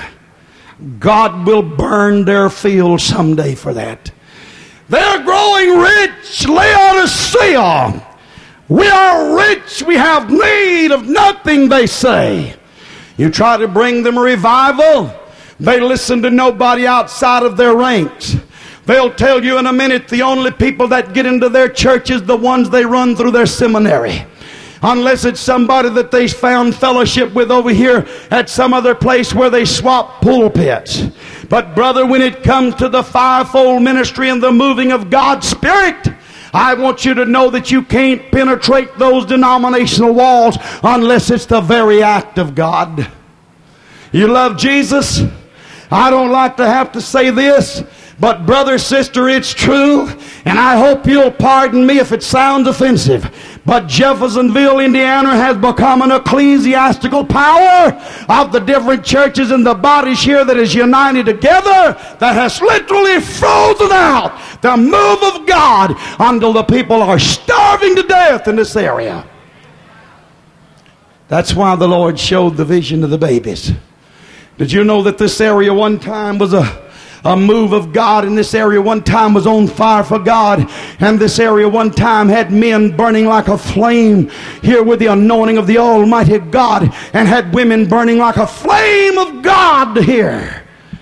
Speaker 2: God will burn their fields someday for that. They're growing rich, Laodicea. We are rich, we have need of nothing, they say. You try to bring them a revival, they listen to nobody outside of their ranks. They'll tell you in a minute the only people that get into their church is the ones they run through their seminary. Unless it's somebody that they found fellowship with over here at some other place where they swap pulpits. But brother, when it comes to the fivefold ministry and the moving of God's Spirit, I want you to know that you can't penetrate those denominational walls unless it's the very act of God. You love Jesus? I don't like to have to say this, But brother, sister, it's true, and I hope you'll pardon me if it sounds offensive, but Jeffersonville, Indiana has become an ecclesiastical power of the different churches and the bodies here that is united together, that has literally frozen out the move of God until the people are starving to death in this area. That's why the Lord showed the vision of the babies. Did you know that this area one time was a move of God, and this area one time was on fire for God, and this area one time had men burning like a flame here with the anointing of the Almighty God, and had women burning like a flame of God here.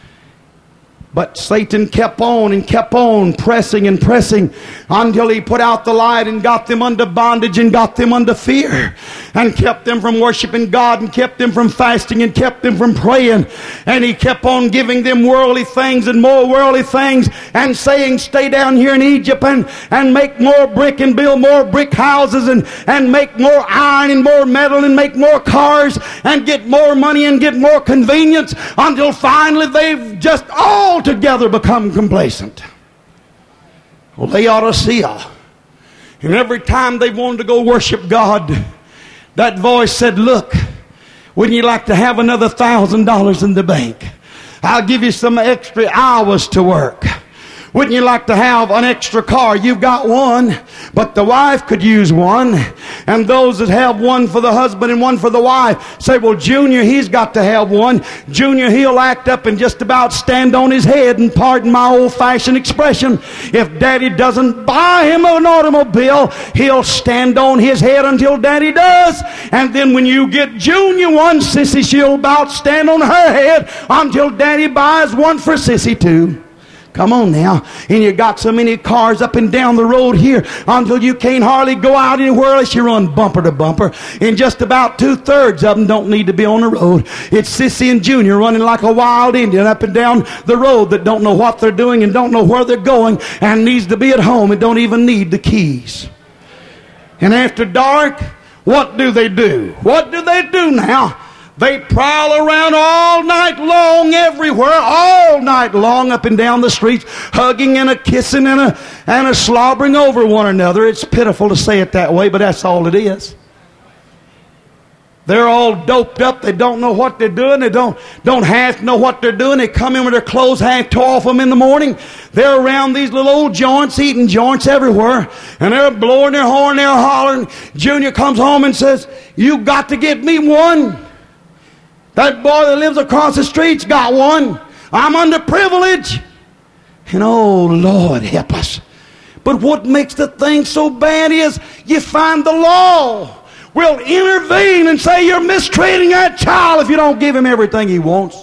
Speaker 2: But Satan kept on and kept on pressing and pressing until he put out the light and got them under bondage and got them under fear, and kept them from worshiping God, and kept them from fasting, and kept them from praying. And he kept on giving them worldly things and more worldly things, and saying, stay down here in Egypt and make more brick and build more brick houses, and make more iron and more metal and make more cars and get more money and get more convenience, until finally they've just all together become complacent. Well, Laodicea, and every time they wanted to go worship God, that voice said, look, wouldn't you like to have another $1,000 in the bank? I'll give you some extra hours to work. Wouldn't you like to have an extra car? You've got one, but the wife could use one. And those that have one for the husband and one for the wife say, well, Junior, he's got to have one. Junior, he'll act up and just about stand on his head, and pardon my old-fashioned expression, if Daddy doesn't buy him an automobile, he'll stand on his head until Daddy does. And then when you get Junior one, Sissy, she'll about stand on her head until Daddy buys one for Sissy too. Come on now. And you got so many cars up and down the road here until you can't hardly go out anywhere unless you run bumper to bumper. And just about 2/3 of them don't need to be on the road. It's Sissy and Junior running like a wild Indian up and down the road that don't know what they're doing and don't know where they're going, and needs to be at home and don't even need the keys. And after dark, what do they do? What do they do now? They prowl around all night long everywhere, all night long up and down the streets, hugging and a kissing and a slobbering over one another. It's pitiful to say it that way, but that's all it is. They're all doped up. They don't know what they're doing. They don't half know what they're doing. They come in with their clothes half tore off them in the morning. They're around these little old joints, eating joints everywhere, and they're blowing their horn, they're hollering. Junior comes home and says, you got to get me one. That boy that lives across the street's got one. I'm underprivileged. And oh, Lord, help us. But what makes the thing so bad is you find the law will intervene and say you're mistreating that child if you don't give him everything he wants.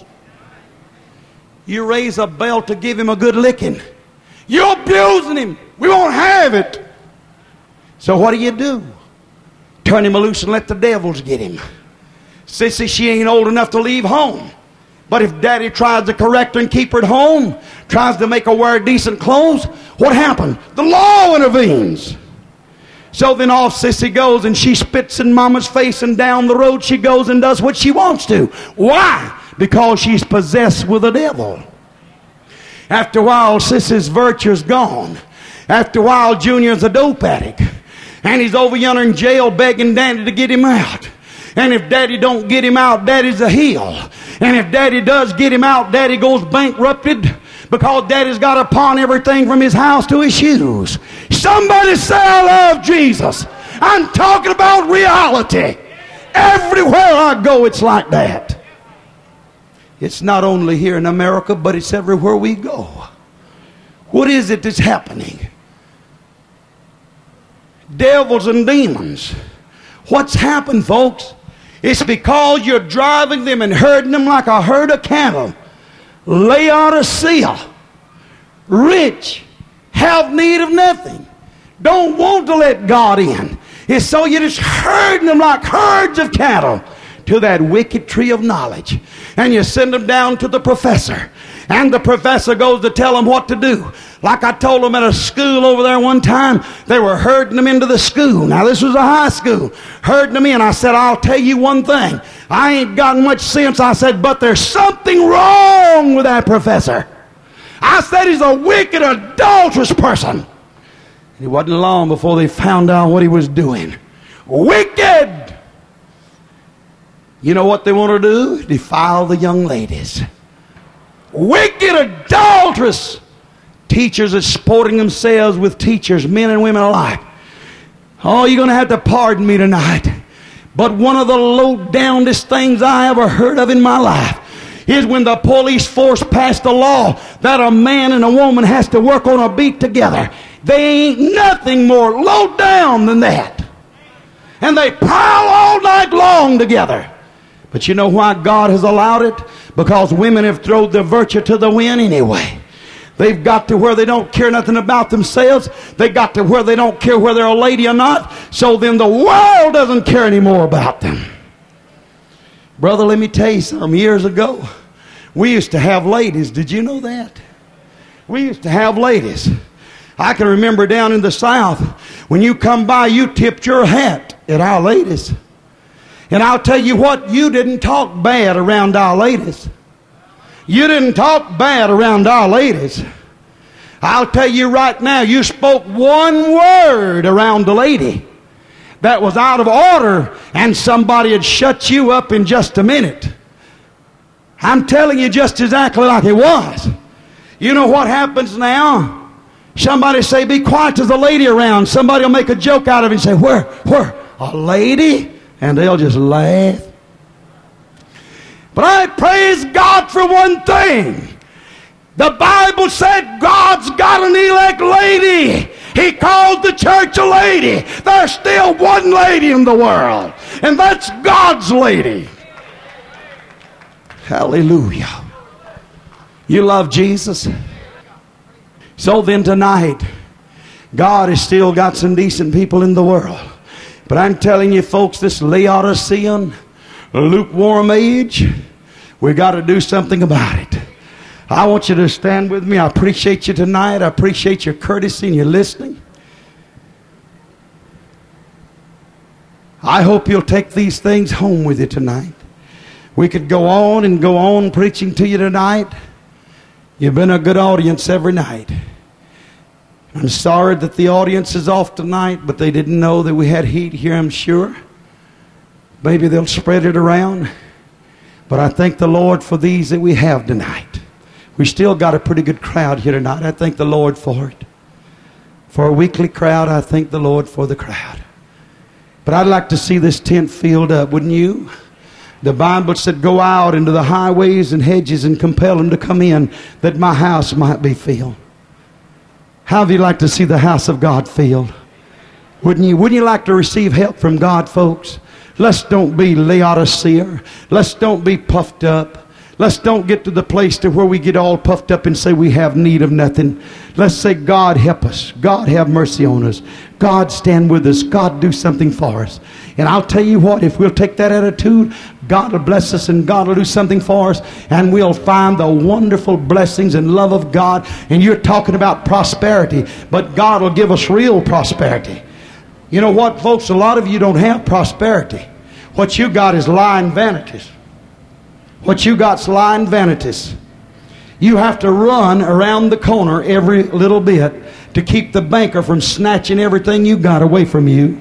Speaker 2: You raise a belt to give him a good licking. You're abusing him. We won't have it. So what do? Turn him loose and let the devils get him. Sissy, she ain't old enough to leave home. But if Daddy tries to correct her and keep her at home, tries to make her wear decent clothes, what happened? The law intervenes. So then off Sissy goes, and she spits in Mama's face, and down the road she goes and does what she wants to. Why? Because she's possessed with the devil. After a while, Sissy's virtue's gone. After a while, Junior's a dope addict. And he's over yonder in jail begging Daddy to get him out. And if Daddy don't get him out, Daddy's a heel. And if Daddy does get him out, Daddy goes bankrupted, because Daddy's got to pawn everything from his house to his shoes. Somebody say, I love Jesus. I'm talking about reality. Everywhere I go, it's like that. It's not only here in America, but it's everywhere we go. What is it that's happening? Devils and demons. What's happened, folks? It's because you're driving them and herding them like a herd of cattle. Laodicea, rich, have need of nothing, don't want to let God in. It's so you're just herding them like herds of cattle to that wicked tree of knowledge. And you send them down to the professor. And the professor goes to tell them what to do. Like I told them at a school over there one time, they were herding them into the school. Now this was a high school. Herding them in. I said, I'll tell you one thing. I ain't got much sense. I said, but there's something wrong with that professor. I said he's a wicked, adulterous person. And it wasn't long before they found out what he was doing. Wicked! You know what they want to do? Defile the young ladies. Wicked, adulterous teachers are sporting themselves with teachers, men and women alike. Oh, you're going to have to pardon me tonight. But one of the low-downest things I ever heard of in my life is when the police force passed a law that a man and a woman has to work on a beat together. They ain't nothing more low down than that. And they prowl all night long together. But you know why God has allowed it? Because women have thrown their virtue to the wind anyway. They've got to where they don't care nothing about themselves. They got to where they don't care whether they're a lady or not. So then the world doesn't care anymore about them. Brother, let me tell you something. Years ago, we used to have ladies. Did you know that? We used to have ladies. I can remember down in the South, when you come by, you tipped your hat at our ladies. And I'll tell you what, you didn't talk bad around our ladies. You didn't talk bad around our ladies. I'll tell you right now, you spoke one word around a lady that was out of order, and somebody had shut you up in just a minute. I'm telling you just exactly like it was. You know what happens now? Somebody say, be quiet, there's a lady around. Somebody will make a joke out of it and say, where? A lady? And they'll just laugh. But I praise God for one thing. The Bible said God's got an elect lady. He called the church a lady. There's still one lady in the world, and that's God's lady. Hallelujah. You love Jesus? So then tonight, God has still got some decent people in the world. But I'm telling you folks, this Laodicean, lukewarm age, we got to do something about it. I want you to stand with me. I appreciate you tonight. I appreciate your courtesy and your listening. I hope you'll take these things home with you tonight. We could go on and go on preaching to you tonight. You've been a good audience every night. I'm sorry that the audience is off tonight, but they didn't know that we had heat here, I'm sure. Maybe they'll spread it around. But I thank the Lord for these that we have tonight. We still got a pretty good crowd here tonight. I thank the Lord for it. For a weekly crowd, I thank the Lord for the crowd. But I'd like to see this tent filled up, wouldn't you? The Bible said, go out into the highways and hedges and compel them to come in, that my house might be filled. How would you like to see the house of God filled? Wouldn't you? Wouldn't you like to receive help from God, folks? Let's don't be Laodicea. Let's don't be puffed up. Let's don't get to the place to where we get all puffed up and say we have need of nothing. Let's say, God help us. God have mercy on us. God stand with us. God do something for us. And I'll tell you what, if we'll take that attitude, God will bless us and God will do something for us, and we'll find the wonderful blessings and love of God. And you're talking about prosperity, but God will give us real prosperity. You know what, folks? A lot of you don't have prosperity. What you got is lying vanities. What you got's lying vanities. You have to run around the corner every little bit to keep the banker from snatching everything you got away from you.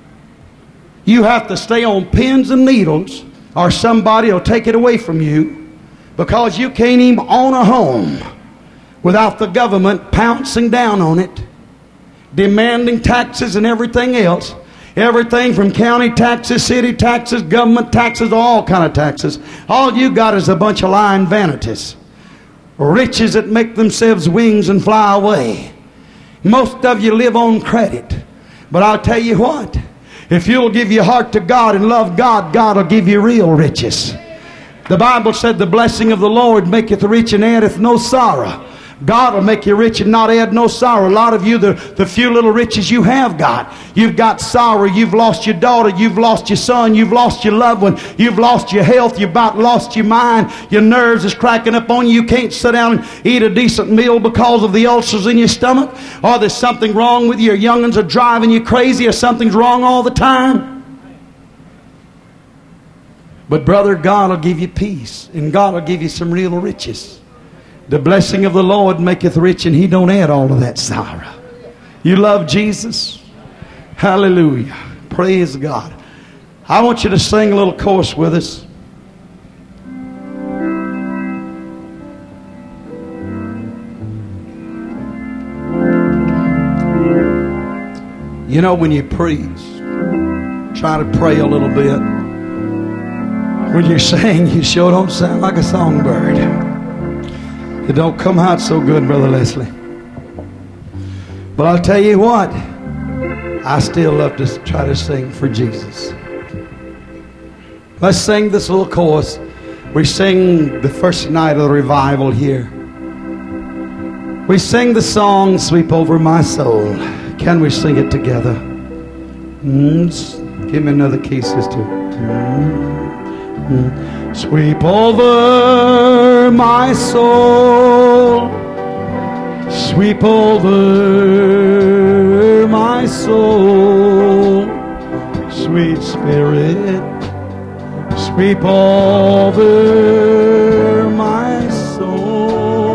Speaker 2: You have to stay on pins and needles, or somebody will take it away from you, because you can't even own a home without the government pouncing down on it, demanding taxes and everything else. Everything from county taxes, city taxes, government taxes, all kind of taxes. All you got is a bunch of lying vanities. Riches that make themselves wings and fly away. Most of you live on credit. But I'll tell you what, if you'll give your heart to God and love God, God will give you real riches. The Bible said the blessing of the Lord maketh rich and addeth no sorrow. God will make you rich and not add no sorrow. A lot of you, the few little riches you have got, you've got sorrow. You've lost your daughter. You've lost your son. You've lost your loved one. You've lost your health. You've about lost your mind. Your nerves is cracking up on you. You can't sit down and eat a decent meal because of the ulcers in your stomach. Or there's something wrong with you. Your young'uns are driving you crazy, or something's wrong all the time. But brother, God will give you peace, and God will give you some real riches. The blessing of the Lord maketh rich, and He don't add all of that sorrow. You love Jesus? Hallelujah. Praise God. I want you to sing a little chorus with us. You know, when you preach, try to pray a little bit. When you sing, you sure don't sound like a songbird. It don't come out so good, Brother Leslie. But I'll tell you what, I still love to try to sing for Jesus. Let's sing this little chorus. We sing the first night of the revival here. We sing the song, Sweep Over My Soul. Can we sing it together? Give me another key, sister. Sweep over my soul. Sweep over my soul. Sweet Spirit, sweep over my soul.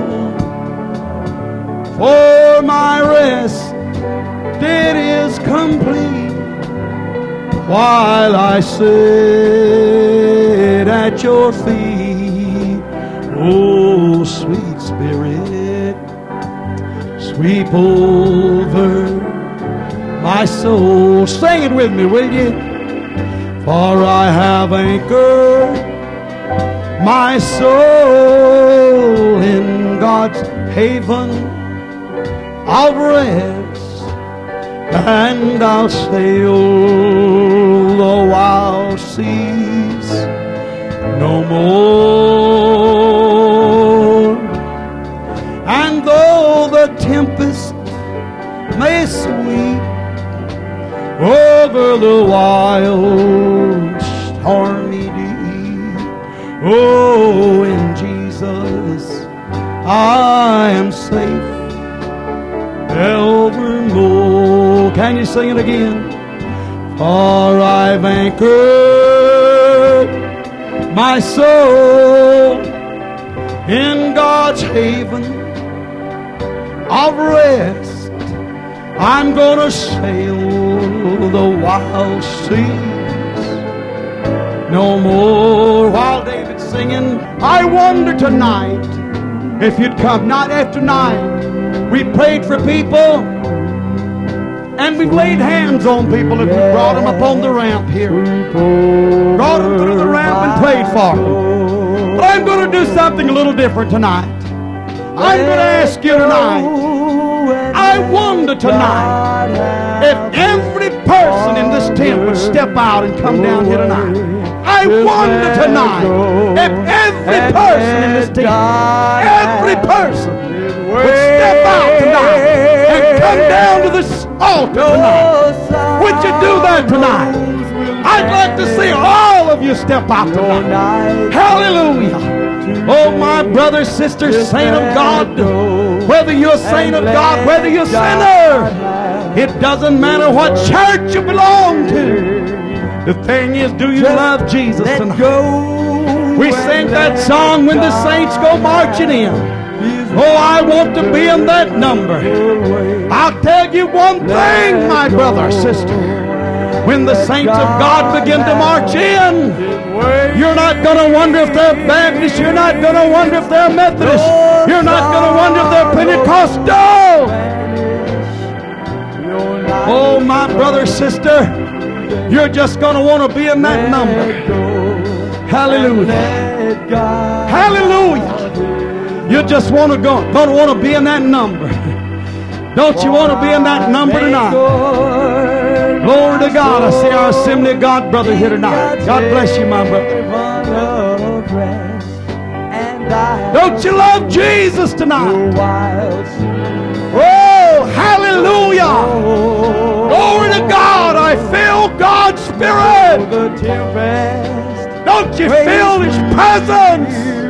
Speaker 2: For my rest it is complete while I sit at your feet. Oh, sweet Spirit, sweep over my soul. Sing it with me, will you? For I have anchored my soul in God's haven of rest, and I'll sail the wild seas no more. And though the tempest may sweep over the wild stormy deep, oh, in Jesus I am safe evermore. Can you sing it again? For I've anchored my soul in God's haven of rest. I'm gonna sail the wild seas no more. While David's singing, I wonder tonight if you'd come. Night after night we prayed for people, and we've laid hands on people, and we brought them up on the ramp here, brought them through the ramp and prayed for them. But I'm going to do something a little different tonight. I'm going to ask you tonight, I wonder tonight if every person in this tent would step out and come down here tonight. I wonder tonight if every person in this tent, every person would step out tonight and come down to this altar tonight. Would you do that tonight? I'd like to see all of you step out tonight. Hallelujah. Oh, my brother, sister, saint of God, whether you're a saint of God, whether you're a sinner, it doesn't matter what church you belong to. The thing is, do you love Jesus tonight? We sing that song when the saints go marching in. Oh, I want to be in that number. I'll tell you one thing, my brother, sister. When the saints of God begin to march in, you're not going to wonder if they're Baptist. You're not going to wonder if they're Methodist. You're not going to wonder if they're Pentecostal. Oh, my brother, sister, you're just going to want to be in that number. Hallelujah. Hallelujah. You just want to want to be in that number. Don't you want to be in that number tonight? Glory to God. I see our Assembly of God brother here tonight. God bless you, my brother. Don't you love Jesus tonight? Oh, hallelujah. Glory to God. I feel God's Spirit. Don't you feel His presence?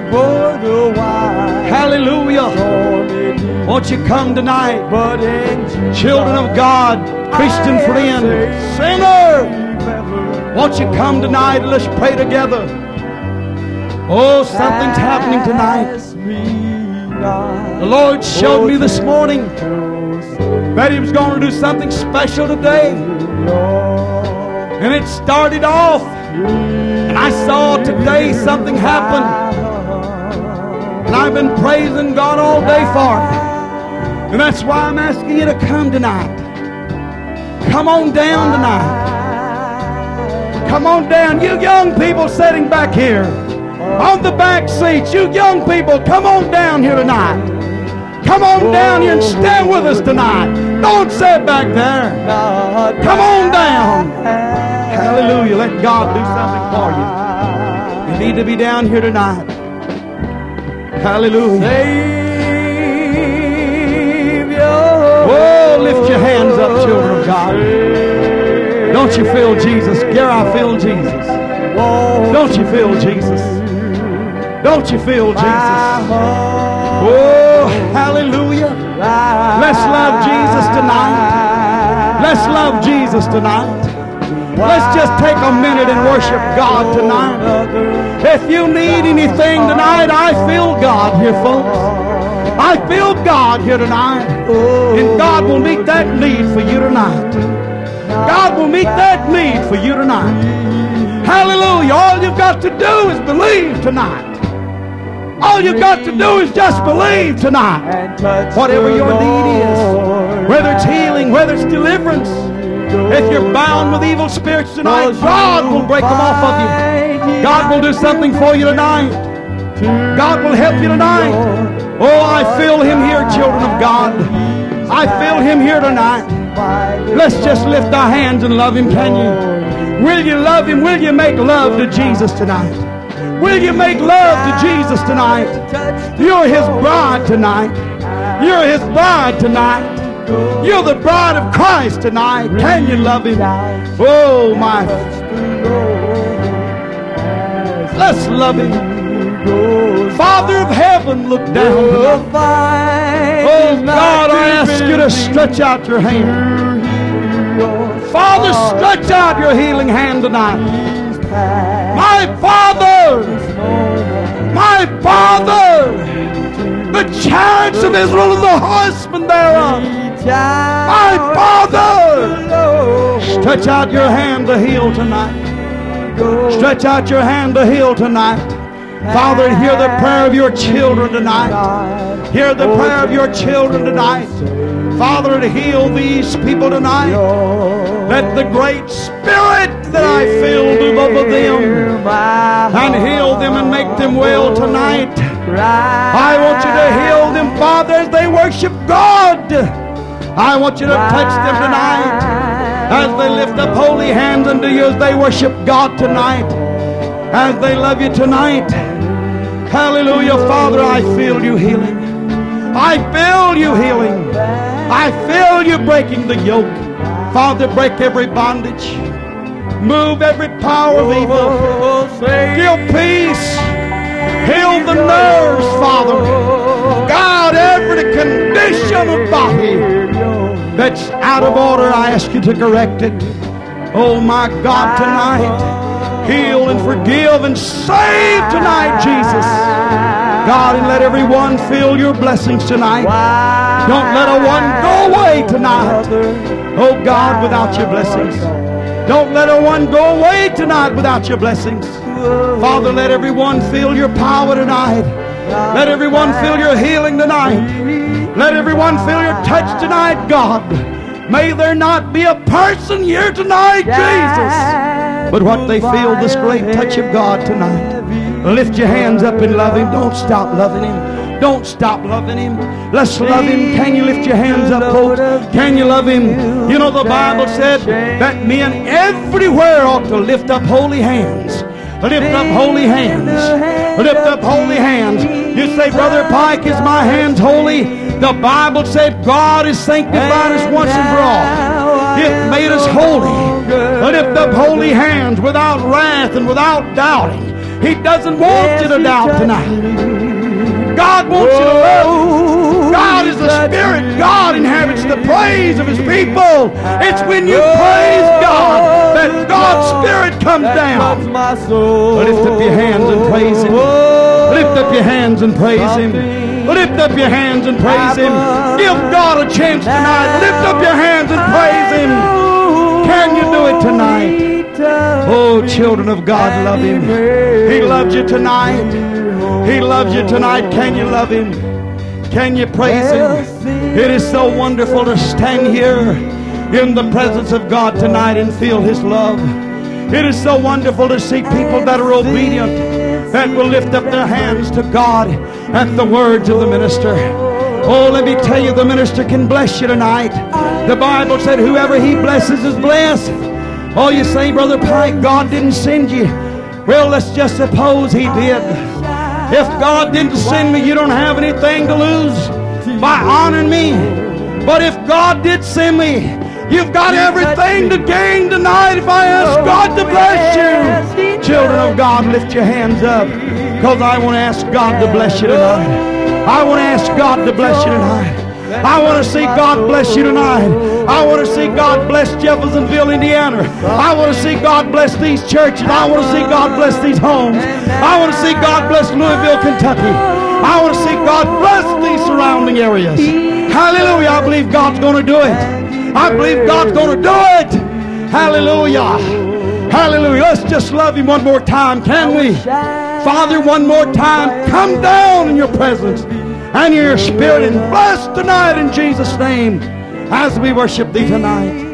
Speaker 2: Hallelujah. Won't you come tonight, children of God, Christian friend, sinner? Won't you come tonight and let's pray together? Oh, something's happening tonight. The Lord showed me this morning that He was going to do something special today. And it started off, and I saw today something happen. And I've been praising God all day for it. And that's why I'm asking you to come tonight. Come on down tonight. Come on down. You young people sitting back here on the back seats, you young people, come on down here tonight. Come on down here and stand with us tonight. Don't sit back there. Come on down. Hallelujah. Let God do something for you. You need to be down here tonight. Hallelujah. Oh, lift your hands up, children of God. Don't you feel Jesus? Gary, I feel Jesus. Don't you feel Jesus? Don't you feel Jesus? Oh, hallelujah. Let's love Jesus tonight. Let's love Jesus tonight. Let's just take a minute and worship God tonight. If you need anything tonight, I feel God here, folks. I feel God here tonight. And God will meet that need for you tonight. God will meet that need for you tonight. Hallelujah. All you've got to do is believe tonight. All you've got to do is just believe tonight. Whatever your need is, whether it's healing, whether it's deliverance, if you're bound with evil spirits tonight, God will break them off of you. God will do something for you tonight. God will help you tonight. Oh, I feel Him here, children of God. I feel Him here tonight. Let's just lift our hands and love Him, can you? Will you love Him? Will you make love to Jesus tonight? Will you make love to Jesus tonight? You're His bride tonight. You're His bride tonight. You're the bride of Christ tonight. Can you love Him? Oh, my. Let's love Him. Father of heaven, look down. Oh, God, I ask you to stretch out your hand. Father, stretch out your healing hand tonight. My Father, the chariots of Israel and the horsemen thereof. My Father, stretch out your hand to heal tonight. Stretch out your hand to heal tonight. Father, hear the prayer of your children tonight. Hear the prayer of your children tonight. Father, to heal these people tonight. Let the great Spirit that I feel move over them and heal them and make them well tonight. I want you to heal them, Father, as they worship God. I want you to touch them tonight as they lift up holy hands unto you, as they worship God tonight, as they love you tonight. Hallelujah. Father, I feel you healing. I feel you healing. I feel you breaking the yoke. Father, break every bondage. Move every power of evil. Give peace. Heal the nerves, Father. God, every condition of body that's out of order, I ask you to correct it. Oh, my God, tonight, heal and forgive and save tonight, Jesus. God, and let everyone feel your blessings tonight. Don't let a one go away tonight, oh God, without your blessings. Don't let a one go away tonight without your blessings. Father, let everyone feel your power tonight. Let everyone feel your healing tonight. Let everyone feel your touch tonight, God. May there not be a person here tonight, Jesus, but what they feel this great touch of God tonight. Lift your hands up and love Him. Don't stop loving Him. Don't stop loving Him. Let's love Him. Can you lift your hands up, folks? Can you love Him? You know, the Bible said that men everywhere ought to lift up holy hands. Lift up holy hands. Lift up holy hands. You say, Brother Pike, is my hands holy? The Bible said God has sanctified us once and for all. It made us holy. Lift up holy hands without wrath and without doubting. He doesn't want you to doubt tonight. God wants you to love. God is the Spirit. God inhabits the praise of His people. It's when you praise God that God's Spirit comes down. Lift up your hands and praise Him. Lift up your hands and praise Him. Lift up your hands and praise Him. Give God a chance tonight. Lift up your hands and praise Him. Can you do it tonight? Oh, children of God, love Him. He loves you tonight. He loves you tonight. Can you love Him? Can you praise Him? It is so wonderful to stand here in the presence of God tonight and feel His love. It is so wonderful to see people that are obedient, that will lift up their hands to God at the words of the minister. Oh, let me tell you, the minister can bless you tonight. The Bible said whoever He blesses is blessed. Oh, you say, Brother Pike, God didn't send you. Well, let's just suppose He did. If God didn't send me, you don't have anything to lose by honoring me. But if God did send me, you've got everything to gain tonight if I ask God to bless you. Children of God, lift your hands up, because I want to ask God to bless you tonight. I want to ask God to bless you tonight. I want to see God bless you tonight. I want to see God bless Jeffersonville, Indiana. I want to see God bless these churches. I want to see God bless these homes. I want to see God bless Louisville, Kentucky. I want to see God bless these surrounding areas. Hallelujah. I believe God's going to do it. I believe God's going to do it. Hallelujah. Hallelujah. Let's just love Him one more time, can we? Father, one more time, come down in your presence and your spirit and bless tonight in Jesus' name as we worship Thee tonight.